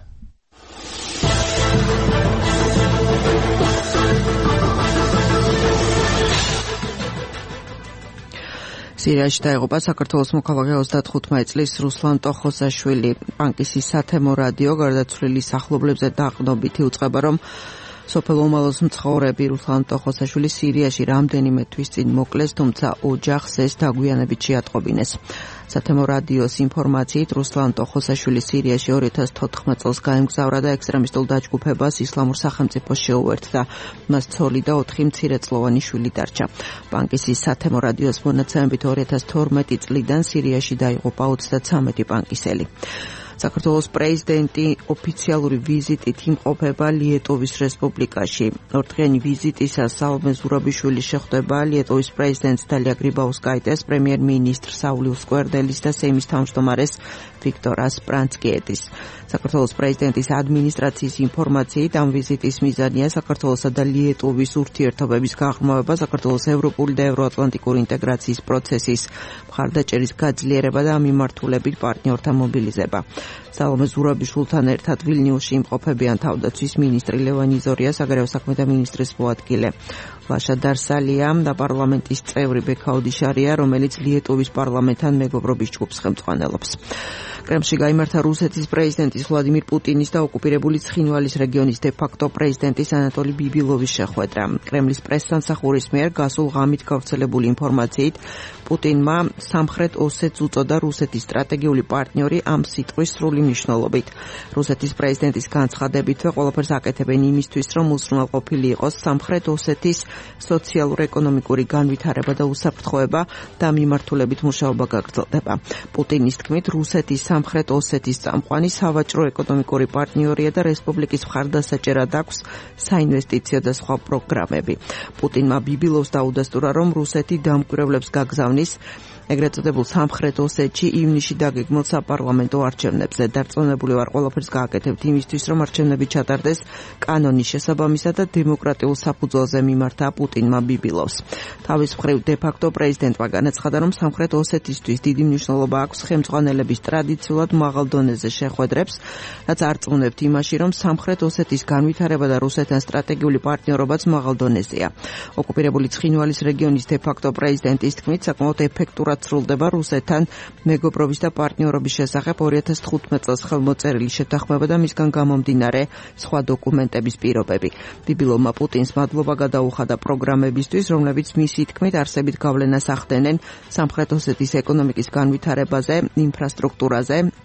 სირიაში დაიღუპა საქართველოს მოქალაქე ოცდათხუთმეტი წლის რუსლან ტოხოსაშვილი. პანკისის სათემო რადიო გარდაცვლილი სახლობლებზე დაყრდნობითი უწყება, რომ სოფელ ომალოს მცხოვრები რუსლან ტოხოსაშვილი სირიაში რამდენიმე თვის წინ მოკლეს, თუმცა ოჯახს ეს დაგვიანებით შეატყობინეს. სათემო რადიოს ინფორმაციით რუსლან ტოხოსაშვილი სირიაში ორი ათას თოთხმეტ წელს გაემგზავრა და ექსტრემისტულ დაჯგუფებას ისლამურ სახელმწიფოს შეუერთდა. მას ცოლი და ოთხი მცირეწლოვანი შვილი დარჩა. პანკისის სათემო რადიოს მონაცემებით ორი ათას თორმეტი წლიდან სირიაში დაიღუპა ოცდაცამეტი პანკისელი. საქართველოს პრეზიდენტი ოფიციალური ვიზიტით იმყოფება ლიეტოვის რესპუბლიკაში. ორდღიანი ვიზიტისას სალომე ზურაბიშვილი შეხვდება ლიეტოვის პრეზიდენტს დალია გრიბაუსკაიტეს, პრემიერ-მინისტრ საულიუს კვერდელის და სეიმის თავმჯდომარეს ვიქტორას პრანცკიეტის. საქართველოს პრეზიდენტის ადმინისტრაციის ინფორმაციით ამ ვიზიტის მიზანია საქართველოსა და ლიეტოვის ურთიერთობების გაღრმავება, საქართველოს ევროპული და ევროატლანტიკური ინტეგრაციის პროცესის მხარდაჭერის გაძლიერება და ამ მიმართულებით პარტნიორთა მობილიზება. სალომე ზურაბიშვილთან ერთად ვილნიუსში იმყოფებიან თავდაცვის მინისტრი ლევან იზორია, საგარეო საქმეთა მინისტრის მოადგილე ლაშა დარსალია და პარლამენტის წევრი ბექაუდი შარია, რომელიც ლიეტოვის პარლამენტთან მეგობრობის ჯგუფს ხელმძღვანელობს. კრემლში გაიმართა რუსეთის პრეზიდენტის ვლადიმირ პუტინის და ოკუპირებული ცხინვალის რეგიონის დე-ფაქტო პრეზიდენტის ანატოლი ბიბილოვის შეხვედრა. კრემლის პრესსამსახურის მიერ გასულ ღამით გავრცელებული ინფორმაციით პუტინმა სამხრეთ ოსეთს უწოდა რუსეთის სტრატეგიული პარტნიორი ამ სიტყვის სრული მნიშვნელობით. რუსეთის პრეზიდენტის განცხადებითვე ყველაფერს აკეთებენ იმისთვის, რომ უზრუნველყოფილი იყოს სამხრეთ ოსეთის სოციალურ-ეკონომიკური განვითარება და უსაფრთხოება და მიმართულებით მუშაობა გაგრძელდება. პუტინის თქმით, რუსეთის სამხრეთ ოსეთის წამყვანი სავაჭრო-ეკონომიკური პარტნიორია და რესპუბლიკის მხარდასაჭერად აქვს საინვესტიციო და სხვა პროგრამები. პუტინმა ბიბილოვს დაუდასტურა, რომ რუსეთი დამკვირვებლებს გაგზავნის ეგრეთ წოდებულ სამხრეთ ოსეთში ივნისში დაგეგმილ საპარლამენტო არჩევნებზე. დარწმუნებული ვარ, ყველაფერს გააკეთებთ იმისთვის, რომ არჩევნები ჩატარდეს კანონის შესაბამისად და დემოკრატიულ საფუძველზე მიმართა პუტინმა ბიბილოვს. თავის მხრივ დე-ფაქტო პრეზიდენტმა განაცხადა, რომ სამხრეთ ოსეთისთვის დიდი მნიშვნელობა აქვს ხელმძღვანელების ტრადიციულად მაღალ დონეზე შეხვედრებს, რაც არწმუნებთ იმაში, რომ სამხრეთ ოსეთის განვითარება და რუსეთთან სტრატეგიული პარტნიორობაც მაღალ დონეზეა. ოკუპირებული ცხინვალის რეგიონის დე-ფაქტო პრეზიდენტის თქმით, საკმაოდ ეფექტურად სრულდება რუსეთთან მეგობრობის და პარტნიორობის შესახებ ორი ათას თხუთმეტ წელს ხელმოწერილი შეთანხმება და მისგან გამომდინარე სხვა დოკუმენტების პირობები. ბიბილოვმა პუტინს მადლობა გადაუხადა პროგრამებისთვის, რომლებიც მისი თქმით არსებით გავლენას ახდენენ სამხრეთ ოსეთის ეკონომიკის განვითარებაზე, ინფრასტრუქტურაზე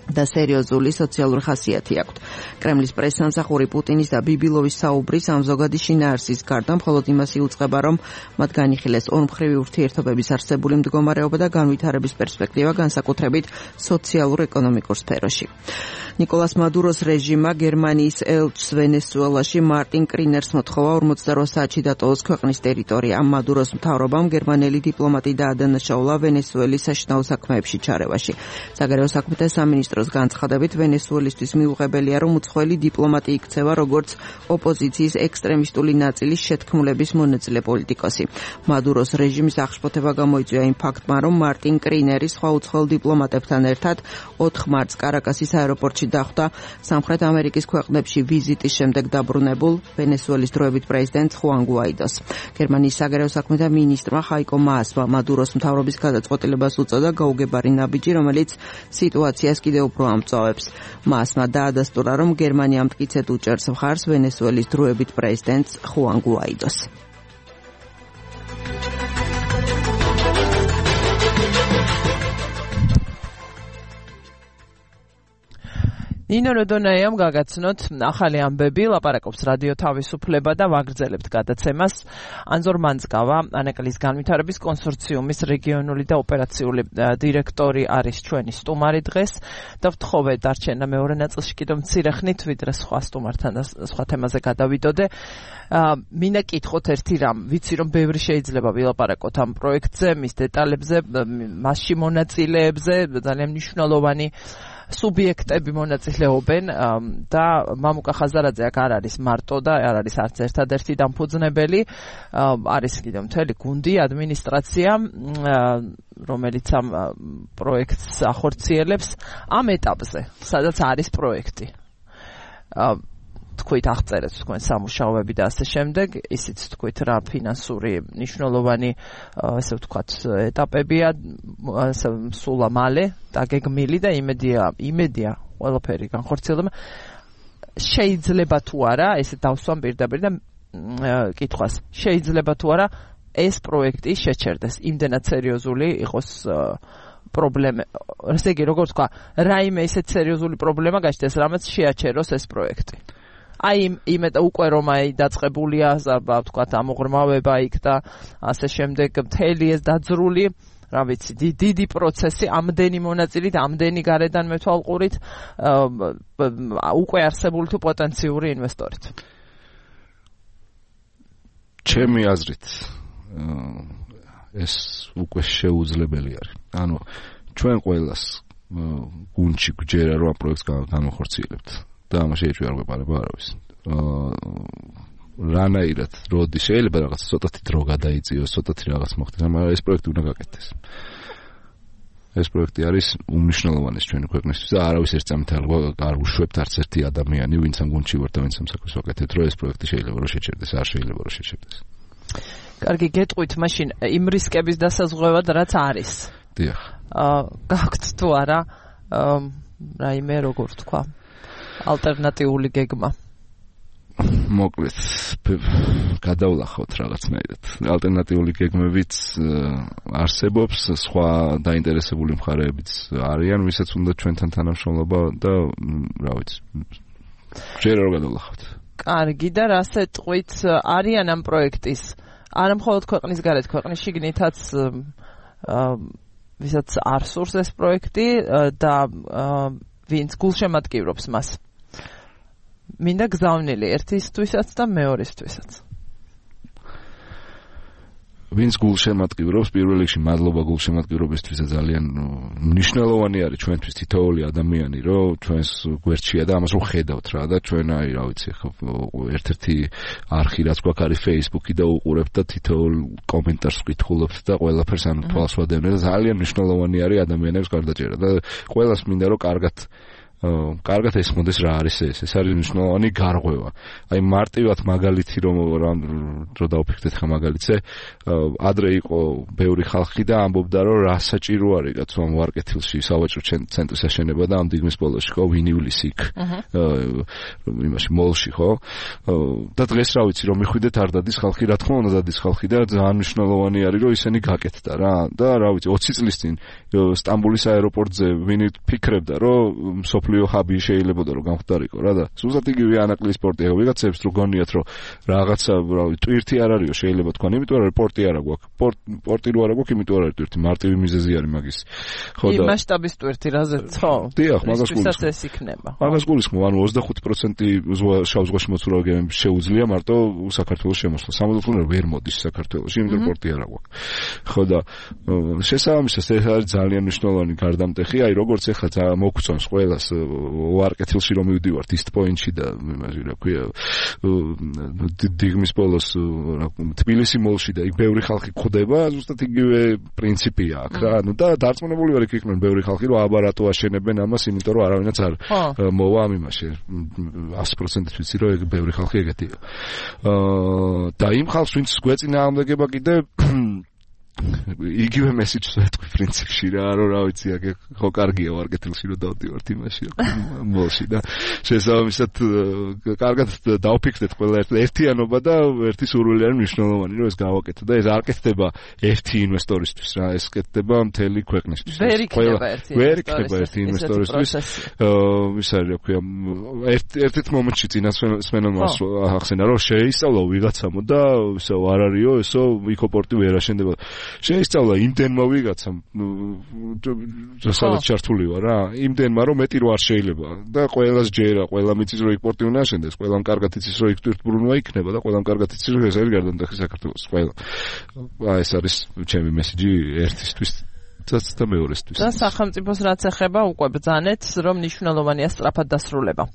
და სერიოზული სოციალური ხასიათი აქვთ. კრემლის პრესსამსახური პუტინის და ბიბილოვის საუბრის ამ ზოგადი შინაარსის გარდა მხოლოდ იმას იუწყება, რომ მათ განიხილეს ორმხრივი ურთიერთობების არსებული მდგომარეობა და განვითარების პერსპექტივა განსაკუთრებით სოციალურ-ეკონომიკურ სფეროში. ნიკოლას მადუროს რეჟიმმა გერმანიის ელჩს ვენესუელაში მარტინ კრინერს მოთხოვა ორმოცდაოთხ საათში დატოვოს ქვეყნის ტერიტორია. მადუროს მთავრობამ გერმანელი დიპლომატი დაადანაშაულა ვენესუელის საშინაო საქმეებში ჩარევაში. საგარეო საქმეთა სამინისტროს განცხადებით ვენესუელისთვის მიუღებელია, რომ უცხოელი დიპლომატი იქცევა როგორც ოპოზიციის ექსტრემისტული ნაწილის შეთქმულების მონაწილე პოლიტიკოსი. მადუროს რეჟიმის აღშფოთება გამოიწვია იმ ფაქტმა, რომ მარტინ კრინერი სხვა უცხოელ დიპლომატებთან ერთად ოთხ მარტს კარაკასის აეროპორტში დახვდა სამხრეთ ამერიკის ქვეყნებში ვიზიტის შემდეგ დაბრუნებულ ვენესუელის დროებით პრეზიდენტ ხუან გუაიდოს. გერმანიის საგარეო საქმეთა მინისტრმა ხაიკო მაასმა მადუროს მთავრობის გადაწყვეტილებას უწოდა გაუგებარი ნაბიჯი, რომელიც სიტუაციას კიდევ უფრო ამწვავებს. მაასმა დაადასტურა, რომ გერმანია მტკიცედ უჭერს მხარს ვენესუელის დროებით პრეზიდენტ ხუან გუაიდოს. ნინო როდონაიამ გაგაცნოთ ახალი ამბები, ლაპარაკობს რადიო თავისუფლება და ვაგრძელებთ გადაცემას. ანზორ მანძგავა, ანაკლის განვითარების კონსორციუმის რეგიონული და ოპერაციული დირექტორი არის ჩვენი სტუმარი დღეს და ვთხოვე დარჩენა მეორე ნაწილში კიდევ მცირე ხნით, ვიდრე სხვა სტუმართან და სხვა თემაზე გადავიდოდე. მინდა კითხოთ ერთი რამ, ვიცი რომ ბევრი შეიძლება ვილაპარაკოთ ამ პროექტზე, მის დეტალებზე, მასში მონაწილეებზე, ძალიან მნიშვნელოვანი სუბიექტები მონაწილეობენ და მამუკა ხაზარაძე აქ არ არის მარტო და არ არის არც ერთადერთი დამფუძნებელი, არის კიდევ მთელი გუნდი, ადმინისტრაცია, რომელიც ამ პროექტს ახორციელებს ამ ეტაპზე, სადაც არის პროექტი. თქვით აღწერეთ თქვენ სამუშაოები და ასე შემდეგ, ისიც თქვით რა ფინანსური მნიშვნელოვანი ასე ვთქვათ ეტაპებია, სულა მალე დაგეგმილი და იმედია, იმედია ყველაფერი განხორციელდება. შეიძლება თუ არა, ესე დავსვამ პირდაპირ და კითხვას, შეიძლება თუ არა ეს პროექტი შეჩერდეს, იმდენად სერიოზული იყოს პრობლემა. ესე იგი, როგორ თქვა, რაიმე ისეთ სერიოზული პრობლემა გაჩნდეს, რამაც შეაჩეროს ეს პროექტი. აი იმედა უკვე რომ აი დაწყებულია, ვთქვათ, ამოღრმავება იქ და ასე შემდეგ მთელი ეს დაძრული, რა ვიცი, დიდი პროცესი, ამდენი მონაწილით, ამდენი გარედან მეთვალყურით, უკვე არსებული თუ პოტენციური ინვესტორით. ჩემი აზრით ეს უკვე შეუძლებელი არის. ანუ ჩვენ ყველას გუნდში გვჯერა რომ ამ პროექტს განვახორციელებთ. და ამ შეეჭვია არ გვეპარება არავის. რანაირად, როდი შეიძლება რაღაც ცოტათი დრო გადაიწიოს, ცოტათი რაღაც მოხდეს, მაგრამ ეს პროექტი უნდა გაკეთდეს. ეს პროექტი არის უმნიშვნელოვანესი ჩვენი ქვეყნისთვის და არავის ერთ წამით არ უშვებთ არც ერთი ადამიანი, ვინც ამ გუნდში ვარ და ვინც ამ საქმეს ვაკეთებ, რომ ეს პროექტი შეიძლება რომ შეჩერდეს, არ შეიძლება რომ შეჩერდეს. კარგი, გეტყვით მაშინ იმ რისკების დასაზღვევად რაც არის. დიახ. აა გაქვთ თუ არა რაიმე როგორ თქვა? ალტერნატიული გეგმა. მოკლედ, გადავლახავთ რაღაცნაირად. ალტერნატიული გეგმებიც არსებობს, სხვა დაინტერესებული მხარეებიც არიან, ვისაც უნდა ჩვენთან თანამშრომლობა და რა ვიცი. შეიძლება რომ გადავლახავთ. კარგი, და რას ეტყვით, არიან ამ პროექტის არა მხოლოდ ქვეყნის გარეთ, ქვეყნის შიგნითაც ვისაც არ სურს ეს პროექტი და ვინც გულშემატკივრობს მას. მინდა გზავნილი ერთისთვისაც და მეორესთვისაც. ვინც გულშემატკივრობს, პირველ რიგში მადლობა გულშემატკივრობისთვის, ძალიან მნიშვნელოვანი არის ჩვენთვის თითოეული ადამიანი, რომ ჩვენს გვერდშია და ამას რომ ხედავთ რა და ჩვენ აი რა ვიცი, ერთ-ერთი არხი რაც გვაქვს არის Facebook-ი და უყურებთ და თითოეულ კომენტარს ვკითხულობთ და ყველაფერს ამ თვალს ვადევნებთ და ძალიან მნიშვნელოვანი არის ადამიანებს გარდაჭერა და ყველას მინდა რომ კარგად კარგად ესმოდეს რა არის ეს. ეს არის მნიშვნელოვანი გარღვევა. აი მარტივად მაგალითი რომ რო დავფიქრდეთ ხა მაგალითზე, ადრე იყო ბევრი ხალხი და ამბობდა რომ რა საჭირო არის კაცო ამ ვარკეთილში სავაჭრო ცენტრის აშენება და ამ დიგმის ბოლოში ხო ვინ ივლისი იქ. იმაში მოლში ხო? და დღეს რა ვიცი რომ მიხვიდეთ არ დადის ხალხი, რა თქმა უნდა დადის ხალხი და ძალიან მნიშვნელოვანი არის რომ ისინი გაკეთდა რა. და რა ვიცი ოცი წლის წინ სტამბოლის აეროპორტზე ვინ ფიქრებდა რომ სოფლიო ჰაბი შეიძლებოდა რომ გამხდარიყო რა და სულსაც იგივე ანაკლიის პორტი აქვს ვიღაცებს რო გონიათ რომ რაღაცა რა ვიცი ტვირთი არ არისო შეიძლება თქვა იმიტომ რომ პორტი არ აქვს პორტი რო არ აქვს იმიტომ არ არის ტვირთი მარტივი მიზეზი არის მაგის ხო და მასშტაბის ტვირთი რაზეც ხო დიახ მაგას გულისხმობ ეს იქნება მაგას გულისხმობ ანუ ოცდახუთი პროცენტი შავ ზღვაში მოცურავე გემები შეუძლია მარტო საქართველოს შემოსვლა სამოქალაქო ვერ მოდის საქართველოში იმიტომ რომ პორტი არ აქვს ხო და შესაბამისად ეს არის ძალიან მნიშვნელოვანი გარდამტეხი აი როგორც ეხლა მოგწონს ყველას ვარკეთილში რომ მივდივართ ისტ პოინტში და იმაში რა ქვია დიგმის ბოლოს თბილისი მოლში და იქ ბევრი ხალხი გვხვდება ზუსტად იგივე პრინციპია აქ რა ანუ და დარწმუნებული ვარ იქ იქნება ბევრი ხალხი რომ აბარატო აშენებენ ამას იმიტომ რომ არავინაც არ მოვა ამ იმაში ათი პროცენტი ვიცი რომ ეგ ბევრი ხალხი ეგეთია და იმ ხალხს ვინც გვეწინააღმდეგება კიდე იგივე მესიჯს ვეთქვი პრინციპში რა რომ რა ვიცი აქ ხო კარგია ვარკეთილში რომ დავდივართ იმაში მოლში და შესაბამისად კარგად დავფიქრდეთ ყველა ერთიანობა და ერთი სურვილი არის მნიშვნელოვანი რომ ეს გავაკეთო და ეს არ კეთდება ერთი ინვესტორისთვის რა ეს კეთდება მთელი ქვეყნისთვის ვერ იქნება ერთი ინვესტორისთვის ის არის რა ქვია ერთ-ერთ მომენტში წინა სმენელმა ახსენა რომ შეისწავლა ვიღაცამო და ისო არ არისო ესო იკოპორტი ვერ აშენდება შეისწავლა იმდენმა ვიღაცამ სადაც ჩართული ვარ რა იმდენმა რომ მეტი რო არ შეიძლება და ყველას ჯერა ყველა მიწის რო იქ პორტი უნდა აშენდეს ყველამ კარგად იცის რომ იქ ტვირთბრუნვა იქნება და ყველამ კარგად იცის რომ ეს არის გარდამტეხი საქართველოს ყველა აი ეს არის ჩემი მესიჯი ერთისთვის და მეორესთვის და სახელმწიფოს რაც ეხება უკვე ბრძანეთ რომ მნიშვნელოვანია სწრაფად დასრულება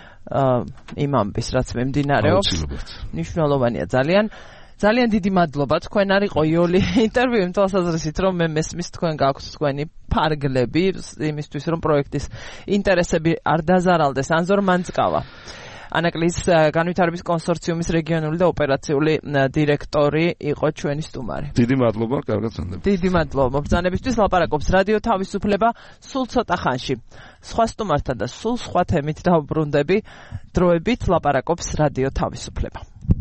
იმ ამბის რაც მიმდინარეობს მნიშვნელოვანია ძალიან ძალიან დიდი მადლობა თქვენ არ იყო იოლი ინტერვიუ იმ თვალსაზრისით რომ მე მესმის თქვენ გაქვთ თქვენი ფარგლები იმისთვის რომ პროექტის ინტერესები არ დაზარალდეს ანზორ მანძკავა ანაკლიის განვითარების კონსორციუმის რეგიონული და ოპერაციული დირექტორი იყო ჩვენი სტუმარი დიდი მადლობა კარგად გწონდები დიდი მადლობა მობრძანებისთვის ლაპარაკობს რადიო თავისუფლება სულ ცოტა ხანში სხვა სტუმართან და სულ სხვა თემით დავბრუნდები დროებით ლაპარაკობს რადიო თავისუფლება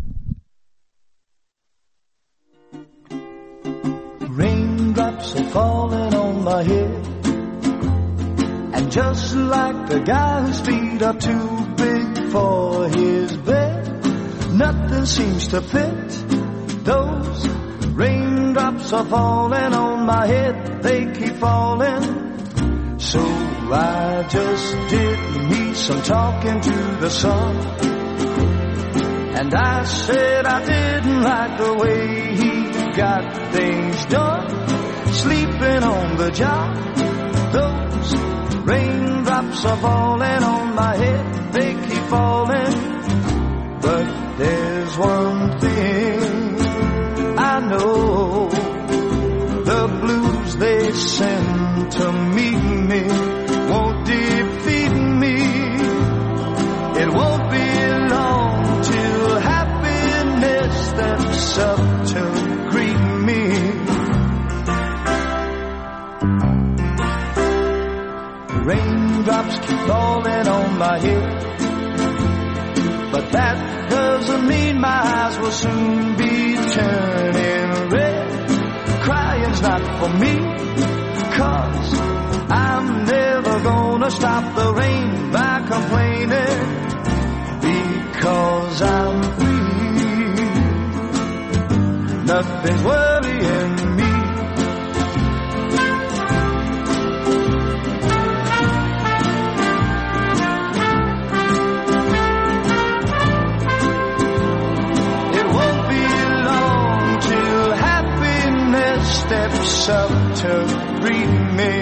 Raindrops are falling on my head And just like the guy whose feet are too big for his bed Nothing seems to fit Those raindrops are falling on my head They keep falling So I just did me some talking to the sun And I said I didn't like the way he got things done Sleeping on the job Those raindrops are falling on my head They keep falling But there's one thing I know The blues they send to meet me Won't defeat me It won't be long till happiness steps up to greet me Raindrops keep falling on my head But that doesn't mean my eyes will soon be turning red Crying's not for me Cause I'm never gonna stop the rain by complaining Because I'm free Nothing's worrying me It won't be long till happiness steps up to greet me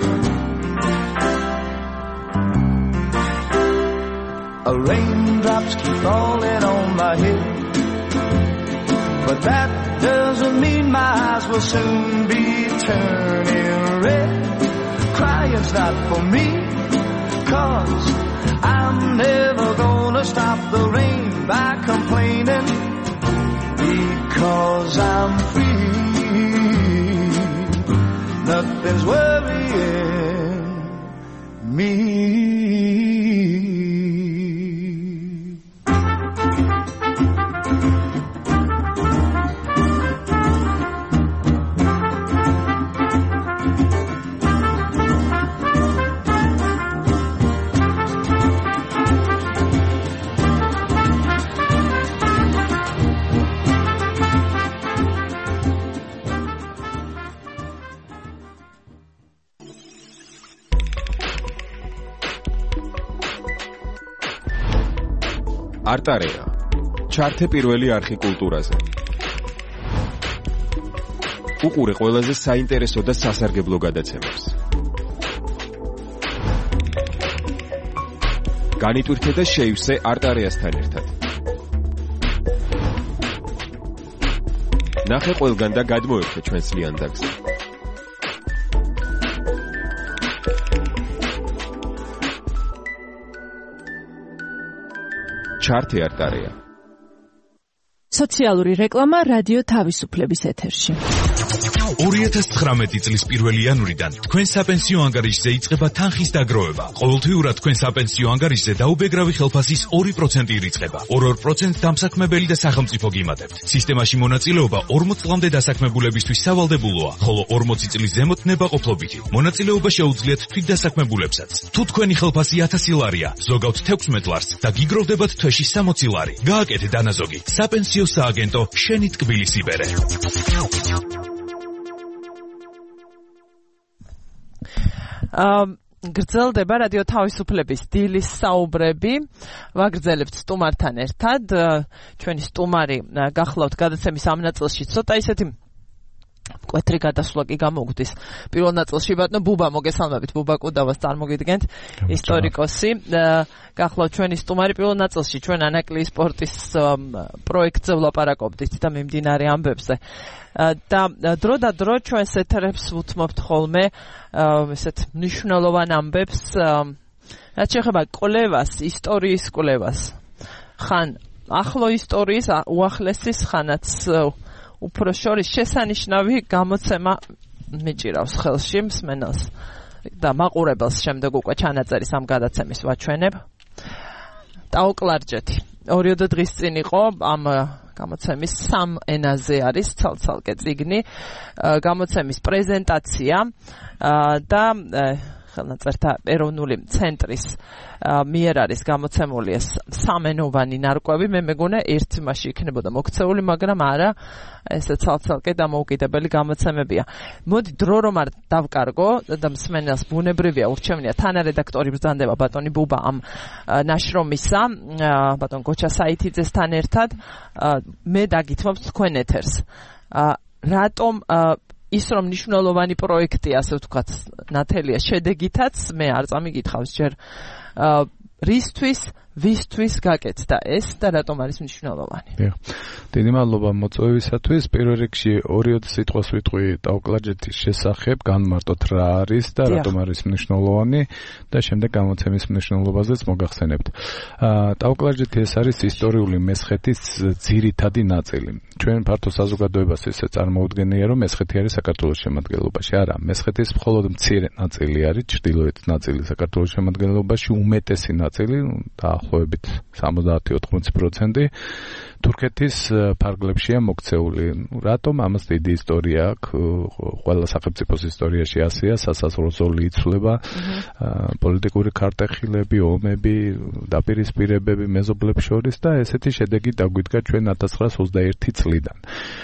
Raindrops keep falling on my head But that doesn't mean my eyes will soon be turning red Crying's not for me 'cause I'm never gonna stop the rain by complaining, because I'm free. Nothing's worrying me. არტარეა. ჩართე პირველი არხი კულტურაზე. უყურე ყველაზე საინტერესო და სასარგებლო გადაცემებს. განიტვირთე და შეივსე არტარეასთან ერთად. ნახე ყველგან და გადმოერთე ჩვენს ლიანდაგზე. ჩართე არტარეა. სოციალური რეკლამა რადიო თავისუფლების ეთერში. ორი ათას ცხრამეტი წლის პირველი იანვრიდან თქვენ საპენსიო ანგარიშზე იწყება თანხის დაგროვება. ყოველთვიურად თქვენ საპენსიო ანგარიშზე დაუბეგრავი ხელფასის ორი პროცენტი ირიცხება. ორ-ორ პროცენტს დამსაქმებელი და სახელმწიფო გიმატებთ. სისტემაში მონაწილეობა ორმოც წლამდე დასაქმებულებისთვის სავალდებულოა, ხოლო ორმოცი წლის ზემოთ ნებაყოფლობითი. მონაწილეობა შეუძლიათ თვითდასაქმებულებსაც. თუ თქვენი ხელფასი ათასი ლარია, ზოგავთ თექვსმეტ ლარს და გიგროვდებათ თვეში სამოცი ლარი. გააკეთე დანაზოგი. საპენსიო სააგენტო შენი ტკბილის იბერე. გრძელდება რადიო თავისუფლების დილის საუბრები. ვაგრძელებთ სტუმართან ერთად. ჩვენი სტუმარი გახლავთ გადაცემის ამ ნაწილში ცოტა ისეთი მკვეთრი გადასვლა კი გამოგვდის. პირველ ნაწილში ბატონო ბუბა, მოგესალმებით, ბუბა კუდავას წარმოგიდგენთ, ისტორიკოსი. გახლავთ ჩვენი სტუმარი. პირველ ნაწილში ჩვენ ანაკლიის სპორტის პროექტზე ვლაპარაკობდით და მიმდინარე ამბებზე. და დრო და დრო ჩვენს ეთერებს ვუთმობთ ხოლმე ესეთ მნიშვნელოვან ამბებს, რაც შეეხება კვლევას, ისტორიის კვლევას. ხან ახლო ისტორიის, უახლესის, ხანაც უფრო შორის შესანიშნავი გამოცემა მიჭირავს ხელში მსმენელს და მაყურებელს. შემდეგ უკვე ჩანაწერის ამ გადაცემის ვაჩვენებ. ტაოკლარჯეთი ორიოდე დღის წინ იყო ამ გამოცემის სამ ენაზე არის ცალ-ცალკე წიგნი, გამოცემის პრეზენტაცია და ხელნაწერთა ეროვნული ცენტრის მიერ არის გამოცემული ეს სამენოვანი ნარკვევი. მე მეგონა ერთ მასში იქნებოდა მოქცეული, მაგრამ არა, ესე ცალ-ცალკე დამოუკიდებელი გამოცემებია. მოდი დრო რომ არ დავკარგო და მსმენელს ბუნებრივია ურჩევნია თანარედაქტორი ბრძანდება ბატონი ბუბა ამ ნაშრომისა, ბატონ გოჩა საითიძესთან ერთად. მე დაგითმობთ თქვენ ეთერს. რატომ ის რომ მნიშვნელოვანი პროექტი, ასე ვთქვათ, ნათელია შედეგითაც, მე არ წამიგითხავს ჯერ რისთვის, ვისთვის გაკეთდა ეს და რატომ არის მნიშვნელოვანი. დიდი მადლობა მოწვევისათვის. პირველ რიგში ორიოდე სიტყვას ვიტყვი ტაოკლარჯეთის შესახებ, განმარტოთ რა არის და რატომ არის მნიშვნელოვანი და შემდეგ გამოცემის მნიშვნელობაზეც მოგახსენებთ. ტაოკლარჯეთი ეს არის ისტორიული მესხეთის ძირითადი ნაწილი. ჩვენ ფართო საზოგადოებას ესე წარმოუდგენია, რომ მესხეთი არის საქართველოს შემადგენლობაში. არა, მესხეთის მხოლოდ მცირე ნაწილი არის, ჩრდილოეთ ნაწილი საქართველოს შემადგენლობაში, უმეტესი ნაწილი დაახლოებით სამოცდაათი ოთხმოცი პროცენტი თურქეთის ფარგლებშია მოქცეული. რატომ? ამას დიდი ისტორია აქვს. ყველა სახელმწიფოს ისტორიაში ასეა, სასაზღვრო ზოლი იცვლება, პოლიტიკური ქარტეხილები, ომები, დაპირისპირებები მეზობლებს შორის და ესეთი შედეგი დაგვიდგა ჩვენ ათას ცხრაას ოცდაერთი წლიდან.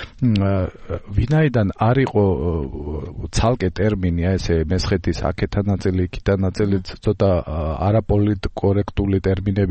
ვინაიდან არ იყო ცალკე ტერმინი, ესე მესხეთის აქეთა ნაწილი, იქითა ნაწილი, ცოტა არაპოლიტკორექტული ტერმინები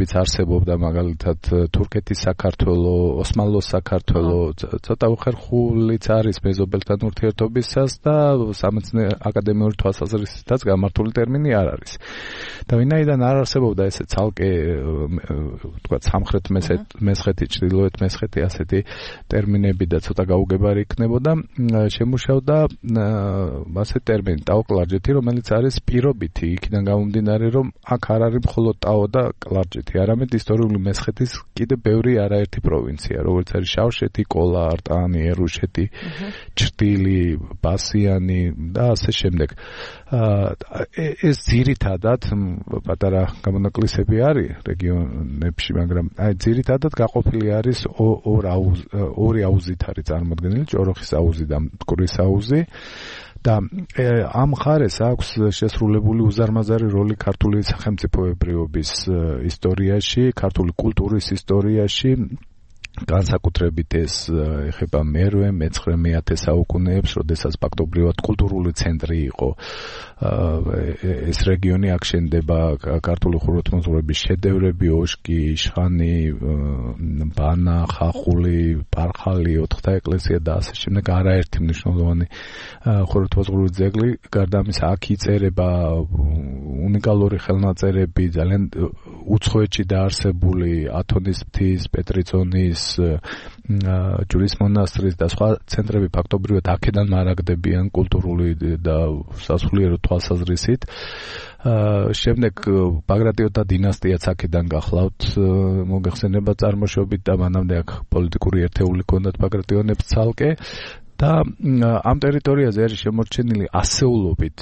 რეგიონებიც არსებობდა, მაგალითად თურქეთის საქართველო, ოსმალოს საქართველო, ცოტა უხერხულიც არის მეზობელთან ურთიერთობისას და სამეცნიერო აკადემიური თვალსაზრისითაც გამართული ტერმინი არ არის. და ვინაიდან არ არსებობდა ესე ცალკე თქვა სამხრეთ მესხეთი, ჩრდილოეთ მესხეთი ასეთი ტერმინები და ცოტა გაუგებარი იქნებოდა, შემუშავდა ასე ტერმინი ტაო კლარჯეთი, რომელიც არის პირობითი, იქიდან გამომდინარე, რომ აქ არ არის მხოლოდ ტაო და კლარჯეთი, არამედ ისტორიული მესხეთის კიდე ბევრი არაერთი პროვინცია, როგორც არის შავშეთი, კოლა, არტანი, ერუშეთი, ჩრდილი, ბასიანი და ასე შემდეგ. ეს ძირითადად პატარა გამონაკლისები არის რეგიონებში, მაგრამ აი ძირითადად გაყოფილი არის ორ ორი აუზით არის წარმოდგენილი, ჭოროხის აუზი და მტკვრის აუზი. და ამ მხარეს აქვს შესრულებული უზარმაზარი როლი ქართული სახელმწიფოებრიობის ისტორიაში, ქართული კულტურის ისტორიაში, განსაკუთრებით ეს ეხება მერვე, მეცხრე, მეათე საუკუნეებს, როდესაც ფაქტობრივად კულტურული ცენტრი იყო ეს რეგიონი, აქ შენდება ქართული ხუროთმოძღვრების შედევრები, ოშკი, იშხანი, ბანა, ხახული, პარხალი, ოთხთა ეკლესია და ასე შემდეგ, არაერთი მნიშვნელოვანი ხუროთმოძღვრული ძეგლი. გარდა ამისა, აქ იწერება უნიკალური ხელნაწერები, ძალიან უცხოეთში დაარსებული ათონის მთის, პეტრიწონის, ჯვრის მონასტრის და სხვა ცენტრები ფაქტობრივად აქედან მარაგდებიან კულტურული და სასულიერო თვალსაზრისით. შემდეგ ბაგრატიონთა დინასტიაც აქედან გახლავთ მოგეხსენება წარმოშობით და მანამდე აქ პოლიტიკური ერთეული ჰქონდათ ბაგრატიონებს ცალკე. და ამ ტერიტორიაზე არის შემორჩენილი ასეულობით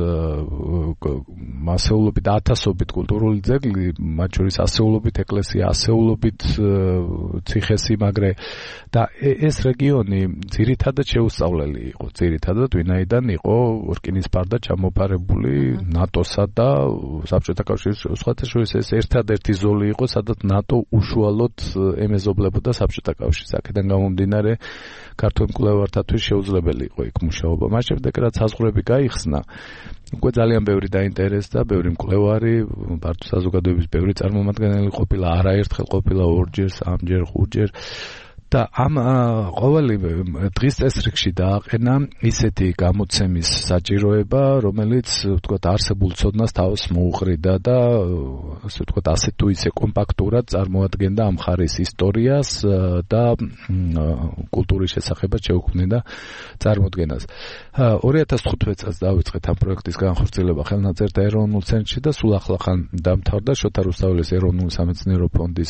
ასეულობით ათასობით კულტურული ძეგლი, მათ შორის ასეულობით ეკლესია, ასეულობით ციხესიმაგრე და ეს რეგიონი ძირითადად შეუსწავლელი იყო, ძირითადად ვინაიდან იყო რკინის ფარდა ჩამოფარებული ნატოსა და საბჭოთა კავშირის სხვათა შორის ეს ერთადერთი ზოლი იყო, სადაც ნატო უშუალოდ ემეზობლებოდა საბჭოთა კავშირს. აქედან გამომდინარე ქართულ მკვლევართათვის შეუძლებელი იყო იქ მუშაობა. მას შემდეგ რაც საზღვრები გაიხსნა, უკვე ძალიან ბევრი დაინტერესდა, ბევრი მკვლევარი, ფართო საზოგადოების ბევრი წარმომადგენელი ყოფილა, არაერთხელ ყოფილა, ორჯერ, სამჯერ, ხუთჯერ. და ამ ყოველი დღის წესრიგში დააყენა ისეთი გამოცემის საჭიროება, რომელიც ვთქვათ არსებულ ცოდნას თავს მოუყრიდა და ასე ვთქვათ ასე თუ ისე კომპაქტურად წარმოადგენდა ამ მხარის ისტორიას და კულტურის შესახებაც შეუქმნიდა წარმოდგენას. ორი ათას თხუთმეტ წელს დავიწყეთ ამ პროექტის განხორციელება ხელნაწერთა ეროვნულ ცენტრში და სულ ახლახან დამთავრდა შოთა რუსთაველის ეროვნული სამეცნიერო ფონდის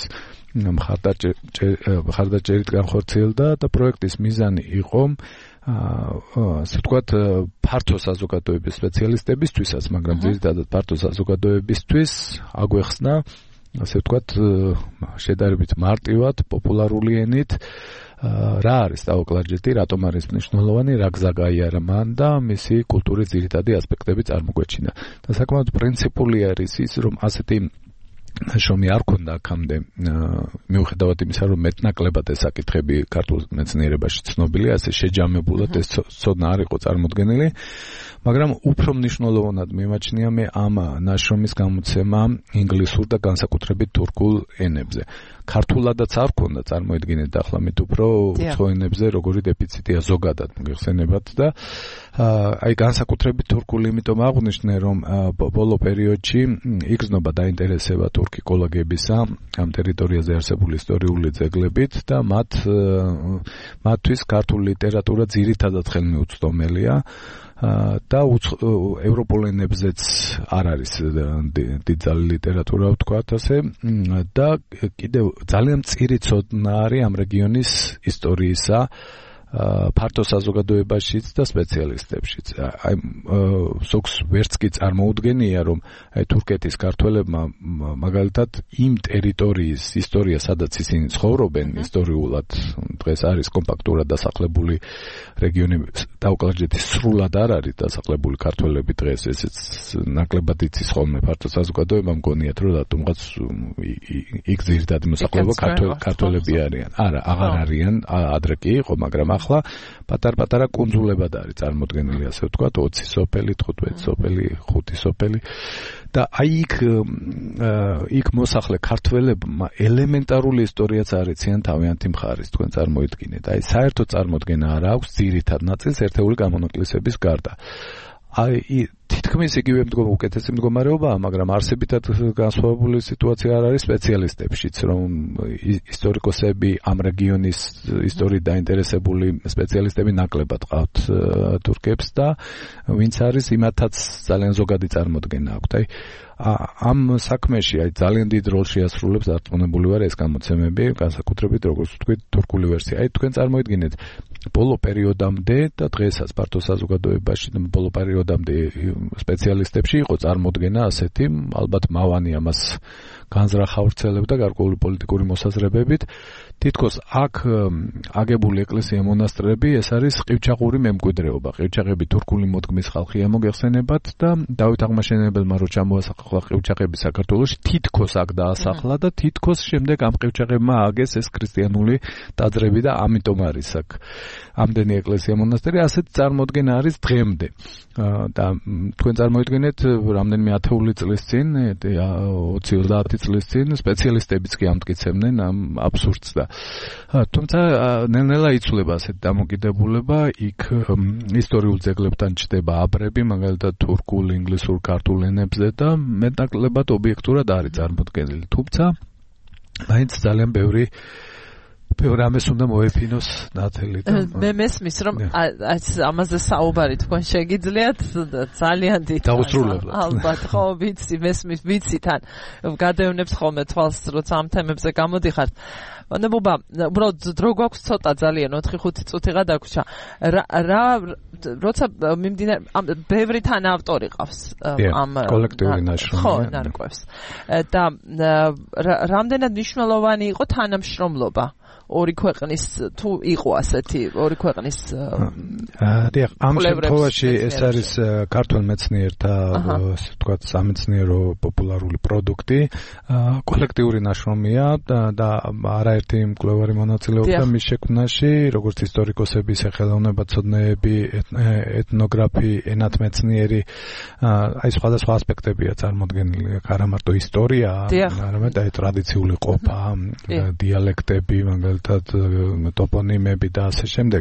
მხარდაჭერით განხორციელდა და პროექტის მიზანი იყო ასე ვთქვათ ფართო საზოგადოების სპეციალისტებისთვისაც, მაგრამ ძირითადად ფართო საზოგადოებისთვის აგვეხსნა ასე ვთქვათ შედარებით მარტივად, პოპულარული ენით რა არის ტაო კლარჯეთი, რატომ არის მნიშვნელოვანი, რა გზა გაიარა მან და მისი კულტურის ძირითადი ასპექტები წარმოგვეჩინა. და საკმაოდ პრინციპული არის ის, რომ ასეთი შრომი არ ქონდა აქამდე, მიუხედავად იმისა, რომ მეტნაკლებად ეს საკითხები ქართულ მეცნიერებაში ცნობილია, ასე შეჯამებულად ეს ცოდნა არ იყო წარმოდგენილი, მაგრამ უფრო მნიშვნელოვნად მიმაჩნია მე ამ ნაშრომის გამოცემა ინგლისურ და განსაკუთრებით თურქულ ენებზე. ქართულადაც არ ქონდა, წარმოიდგინეთ ახლა მით უფრო უცხო ენებზე როგორი დეფიციტია ზოგადად მოგეხსენებათ და აი განსაკუთრებით თურქული, იმიტომ აღვნიშნე, რომ ბოლო პერიოდში იგრძნობა დაინტერესება თურქიკოლოგებისა ამ ტერიტორიაზე არსებული ისტორიული ძეგლებით და მათ მათთვის ქართული ლიტერატურა ძირითადად ხელმიუწვდომელია და ევროპულ ენებზეც არ არის დიდძალი ლიტერატურა ვთქვათ ასე და კიდევ ძალიან მწირი ცოდნა არის ამ რეგიონის ისტორიისა ფართო საზოგადოებაშიც და სპეციალისტებშიც. აი ზოგს ვერც კი წარმოუდგენია, რომ აი თურქეთის ქართველებმა მაგალითად იმ ტერიტორიის ისტორია, სადაც ისინი ცხოვრობენ ისტორიულად, დღეს არის კომპაქტურად დასახლებული რეგიონი, ტაო კლარჯეთი სრულად არ არის დასახლებული ქართველები დღეს, ესეც ნაკლებად იცის ხოლმე ფართო საზოგადოება, მგონიათ, რომ რატომღაც იქ ძირითადი მოსახლეობა ქართველები არიან. არა, აღარ არიან, ადრე კი იყო, მაგრამ ახლა პატარ-პატარა კუნძულებად არის წარმოდგენილი, ასე ვთქვათ, ოცი სოფელი, თხუთმეტი სოფელი, ხუთი სოფელი და აი იქ იქ მოსახლე ქართველებმა ელემენტარული ისტორიაც არიციან თავიანთი მხარის, თქვენ წარმოიდგინეთ. აი საერთო წარმოდგენა არ აქვს ძირითად ნაწილს ერთეული გამონაკლისების გარდა. აი თითქმის იგივე მდგომ უკეთესი მდგომარეობაა, მაგრამ არსებითად განსხვავებული სიტუაცია არ არის სპეციალისტებშიც, რომ ისტორიკოსები ამ რეგიონის ისტორიით დაინტერესებული სპეციალისტები ნაკლებად ყავთ თურქებს და ვინც არის იმათაც ძალიან ზოგადი წარმოდგენა აქვთ. აი ამ საქმეში აი ძალიან დიდ როლს შეასრულებს, დარწმუნებული ვარ, ეს გამოცემები, განსაკუთრებით როგორც ვთქვით, თურქული ვერსია. აი თქვენ წარმოიდგინეთ ბოლო პერიოდამდე და დღესაც ფართო საზოგადოებაში და ბოლო პერიოდამდე სპეციალისტებში იყო წარმოდგენა ასეთი, ალბათ მავანი ამას განზრახავრცელებდა გარკვეული პოლიტიკური მოსაზრებებით. თითქოს აქ აგებული ეკლესია მონასტრები ეს არის ყივჩაყური მემკვიდრეობა. ყივჩაყები თურქული მოდგმის ხალხია მოგეხსენებათ და დავით აღმაშენებელმა რო ჩამოასახლა ყივჩაყები საქართველოში, თითქოს აქ დაასახლა და თითქოს შემდეგ ამ ყივჩაყებმა ააგეს ეს ქრისტიანული ტაძრები და ამიტომ არის აქ ამდენი ეკლესია მონასტერი. ასეთ წარმოდგენა არის დღემდე. და თქვენ წარმოიდგინეთ რამდენიმე ათეული წლის წინ, ოცი ოცდაათი წლის წინ სპეციალისტებიც კი ამტკიცებდნენ ამ აბსურდს და თუმცა ნელ-ნელა იცვლება ასეთ დამოკიდებულება, იქ ისტორიულ ძეგლებთან ჩდება აბრები, მაგალითად თურქულ, ინგლისურ, ქართულ ენებზე და მეტნაკლებად ობიექტურად არის წარმოდგენილი. თუმცა მაინც ძალიან ბევრი ბევრი ამას უნდა მოეფინოს ნათელი და მე მესმის რომ ამაზე საუბარი თქვენ შეგიძლიათ ძალიან დიდ დაუსრულებლად ალბათ ხო ვიცი მესმის ვიცი თან გადაევნებს ხოლმე თვალს როცა ამ თემებზე გამოდიხართ ნებობა უბრალოდ დრო გვაქვს ცოტა ძალიან ოთხი ხუთი წუთი გადაგვრჩა რა როცა მიმდინარე ბევრი თან ავტორი ყავს ამ კოლექტიური ნაშრომი ხო ნარკვევს და რამდენად მნიშვნელოვანი იყო თანამშრომლობა ორი ქვეყნის თუ იყო ასეთი ორი ქვეყნის დიახ ამ შემთხვევაში ეს არის ქართულ მეცნიერთა ასე ვთქვათ სამეცნიერო პოპულარული პროდუქტი კოლექტიური ნაშრომია და არაერთი მკვლევარი მონაწილეობდა მის შექმნაში როგორც ისტორიკოსები, სახელოვნებაცოდნეები, ეთნოგრაფი, ენათმეცნიერი აი სხვადასხვა ასპექტებია წარმოდგენილი არა მარტო ისტორია არამედ აი ტრადიციული ყოფა დიალექტები ტოპონიმები და ასე შემდეგ.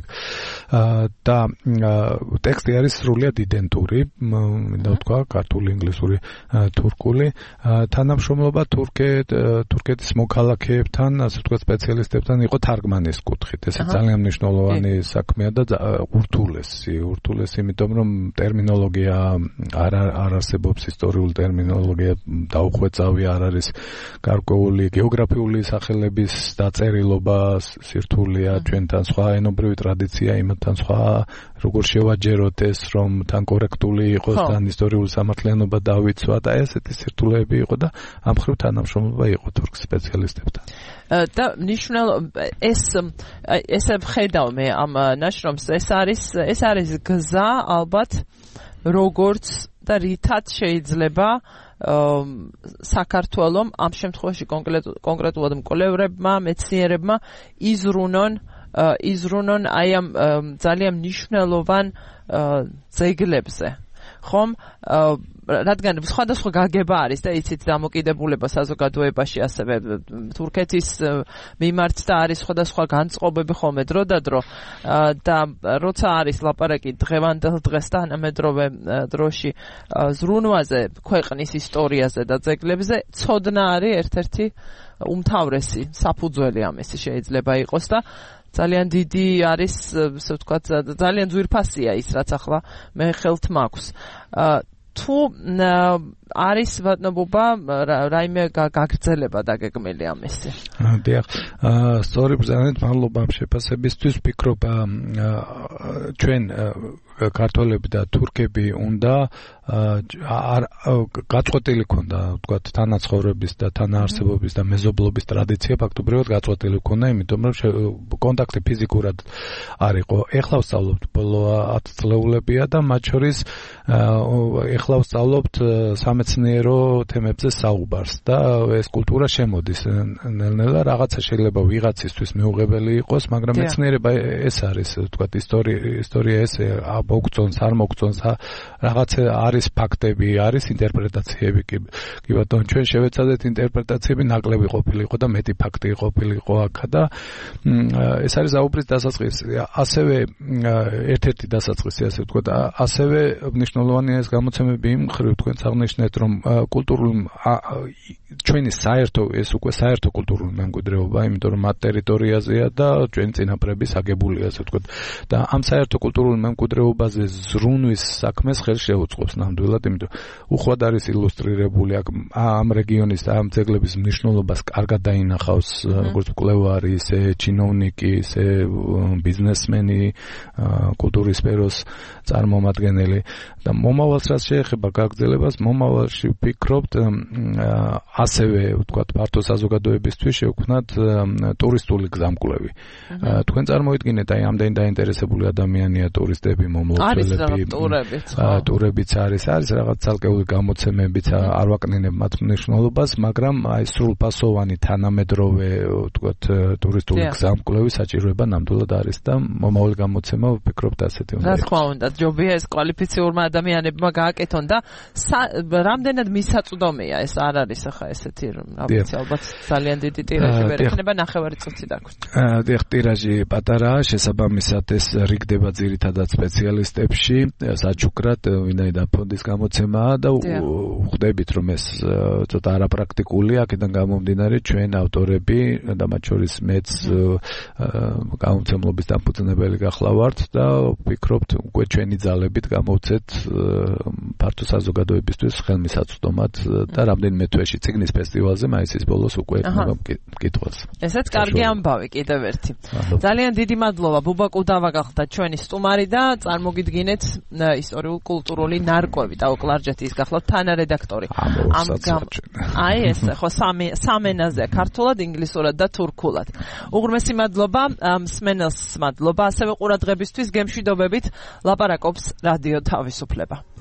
და ტექსტი არის სრულიად იდენტური, მინდა ვთქვა, ქართული, ინგლისური, თურქული. თანამშრომლობა თურქეთ, თურქეთის მოქალაქეებთან, ასე ვთქვათ, სპეციალისტებთან იყო თარგმანის კუთხით. ეს ძალიან მნიშვნელოვანი საქმეა და ურთულესი, ურთულესი, იმიტომ რომ ტერმინოლოგია არ არ არსებობს, ისტორიული ტერმინოლოგია დაუხვეწავი არ არის, გარკვეული გეოგრაფიული სახელების დაწერილობა სირთულეა, ჩვენთან სხვა ენობრივი ტრადიცია, იმათთან სხვა როგორ შევაჯეროთ ეს, რომ თან კორექტული იყოს, თან ისტორიული სამართლიანობა დავიცვა და ესეთი სირთულეები იყო და ამ მხრივ თანამშრომლობა იყო თურქ სპეციალისტებთან. და ნიშნულ ეს ესე ვხედავ მე ამ ნაშრომს, ეს არის ეს არის გზა ალბათ როგორც და რითაც შეიძლება საქართველოს ამ შემთხვევაში კონკრეტულად მკვლევრებმა, მეცნიერებმა იზრუნონ იზრუნონ აი ამ ძალიან მნიშვნელოვან ძეგლებზე. ხომ რადგან სხვადასხვა გაგება არის და იცით დამოკიდებულება საზოგადოებაში ასევე თურქეთის მიმართ და არის სხვადასხვა განწყობები ხოლმე დრო და დრო და როცა არის ლაპარაკი დღევანდელ დღეს და ამედროვე დროში ზრუნვაზე, ქვეყნის ისტორიაზე და ძეგლებზე, ცოდნა არის ერთ-ერთი უმთავრესი საფუძველი ამისი შეიძლება იყოს და ძალიან დიდი არის, ასე ვთქვათ, ძალიან ძვირფასია ის, რაც ახლა მე ხელთ მაქვს. თუ არის ვატნობობა რაიმე გაგრძელება დაგეგმილი ამისი. დიახ, სწორი ბრძანეთ, მადლობა ამ შეფასებისთვის. ვფიქრობ, ჩვენ ქართველები და თურქები უნდა გაწყვეტილი ქონდა, ვთქვათ, თანაცხოვრების და თანაარსებობის და მეზობლობის ტრადიცია ფაქტობრივად გაწყვეტილი ქონდა, იმიტომ რომ კონტაქტი ფიზიკურად არ იყო. ეხლა ვსწავლობთ ბოლო ათი წლეულებია და მათ შორის ეხლა ვსწავლობთ სამეცნიერო თემებზე საუბარს და ეს კულტურა შემოდის ნელ-ნელა, რაღაცა შეიძლება ვიღაცისთვის მეუღებელი იყოს, მაგრამ მეცნიერება ეს არის, თქვათ, ისტორია, ისტორია ეს მოგწონს, არ მოგწონს, რაღაცა არის ფაქტები, არის ინტერპრეტაციები, კი კი ბატონო, ჩვენ შევეცადეთ ინტერპრეტაციები ნაკლები ყოფილიყო და მეტი ფაქტი ყოფილიყო აქა და ეს არის ზაუბრის დასაწყისი. ასევე ერთ-ერთი დასაწყისი, ასე ვთქვათ, ასევე მნიშვნელოვანია ეს გამოცემები იმ მხრივ, თქვენც აღნიშნეთ, რომ კულტურული ჩვენი საერთო ეს უკვე საერთო კულტურული მემკვიდრეობა, იმიტომ რომ მათ ტერიტორიაზეა და ჩვენი წინაპრების აგებულია, ასე ვთქვათ. და ამ საერთო კულტურულ მემკვიდრეობაზე ზრუნვის საქმეს ხელს შეუწყობს ნამდვილად, იმიტომ უხვად არის ილუსტრირებული აქ ამ რეგიონის და ამ ძეგლების მნიშვნელობას კარგად დაინახავს როგორც მკვლევარი, ისე ჩინოვნიკი, ისე ბიზნესმენი, კულტურის სფეროს წარმომადგენელი და მომავალს რაც შეეხება გაგრძელებას, მომავალში ვფიქრობთ ასევე ვთქვათ ფართო საზოგადოებისთვის შევქმნათ ტურისტული გზამკვლევი. თქვენ წარმოიდგინეთ, აი ამდენი დაინტერესებული ადამიანია ტურისტები, მომლოცველები, ტურებიც არის, არის რაღაც ცალკეული გამოცემებიც, არ ვაკნინებ მათ მნიშვნელობას, მაგრამ აი სრულფასოვანი თანამედროვე ვთქვათ ტურისტული გზამკვლევი საჭიროება ნამდვილად არის და მომავალი გამოცემა ვფიქრობთ ასეთი უნდა. რა თქმა უნდა, ჯობია ეს კვალიფიციურმა ადამიანებმა გააკეთონ და რამდენად მისაწვდომია ეს არ არის ახლა ესეთი რა ვიცი ალბათ ძალიან დიდი ტირაჟი ვერ ექნება ნახევარი წუთი დაგვჭირდა. დიახ, ტირაჟი პატარაა, შესაბამისად ეს რიგდება ძირითადად სპეციალისტებში, საჩუქრად, ვინაიდან ფონდის გამოცემაა და ხვდებით რომ ეს ცოტა არაპრაქტიკულია, აქედან გამომდინარე ჩვენ ავტორები და მათ შორის მეც გამოცემლობის დამფუძნებელი გახლავართ და ვფიქრობთ უკვე ჩვენი ძალებით გამოვცეთ ფართო საზოგადოებისთვის ხელმისაწვდომად და რამდენიმე თვეში ციგნის ფესტივალზე მაისის ბოლოს უკვე ექნება მკითხვას. ესეც კარგი ამბავი კიდევ ერთი. ძალიან დიდი მადლობა ბუბა კუდავა გახდა ჩვენი სტუმარი და წარმოგიდგინეთ ისტორიულ კულტურული ნარკვევი და ოკლარჯეთის გახლავთ თანარედაქტორი. ამ აი ეს ხო სამი სამენაზე ქართულად, ინგლისურად და თურქულად. უღრმესი მადლობა მსმენელს, მადლობა ასევე ყურადღებისთვის, გემშვიდობებით ლაპარაკობს რადიო თავისუფლება.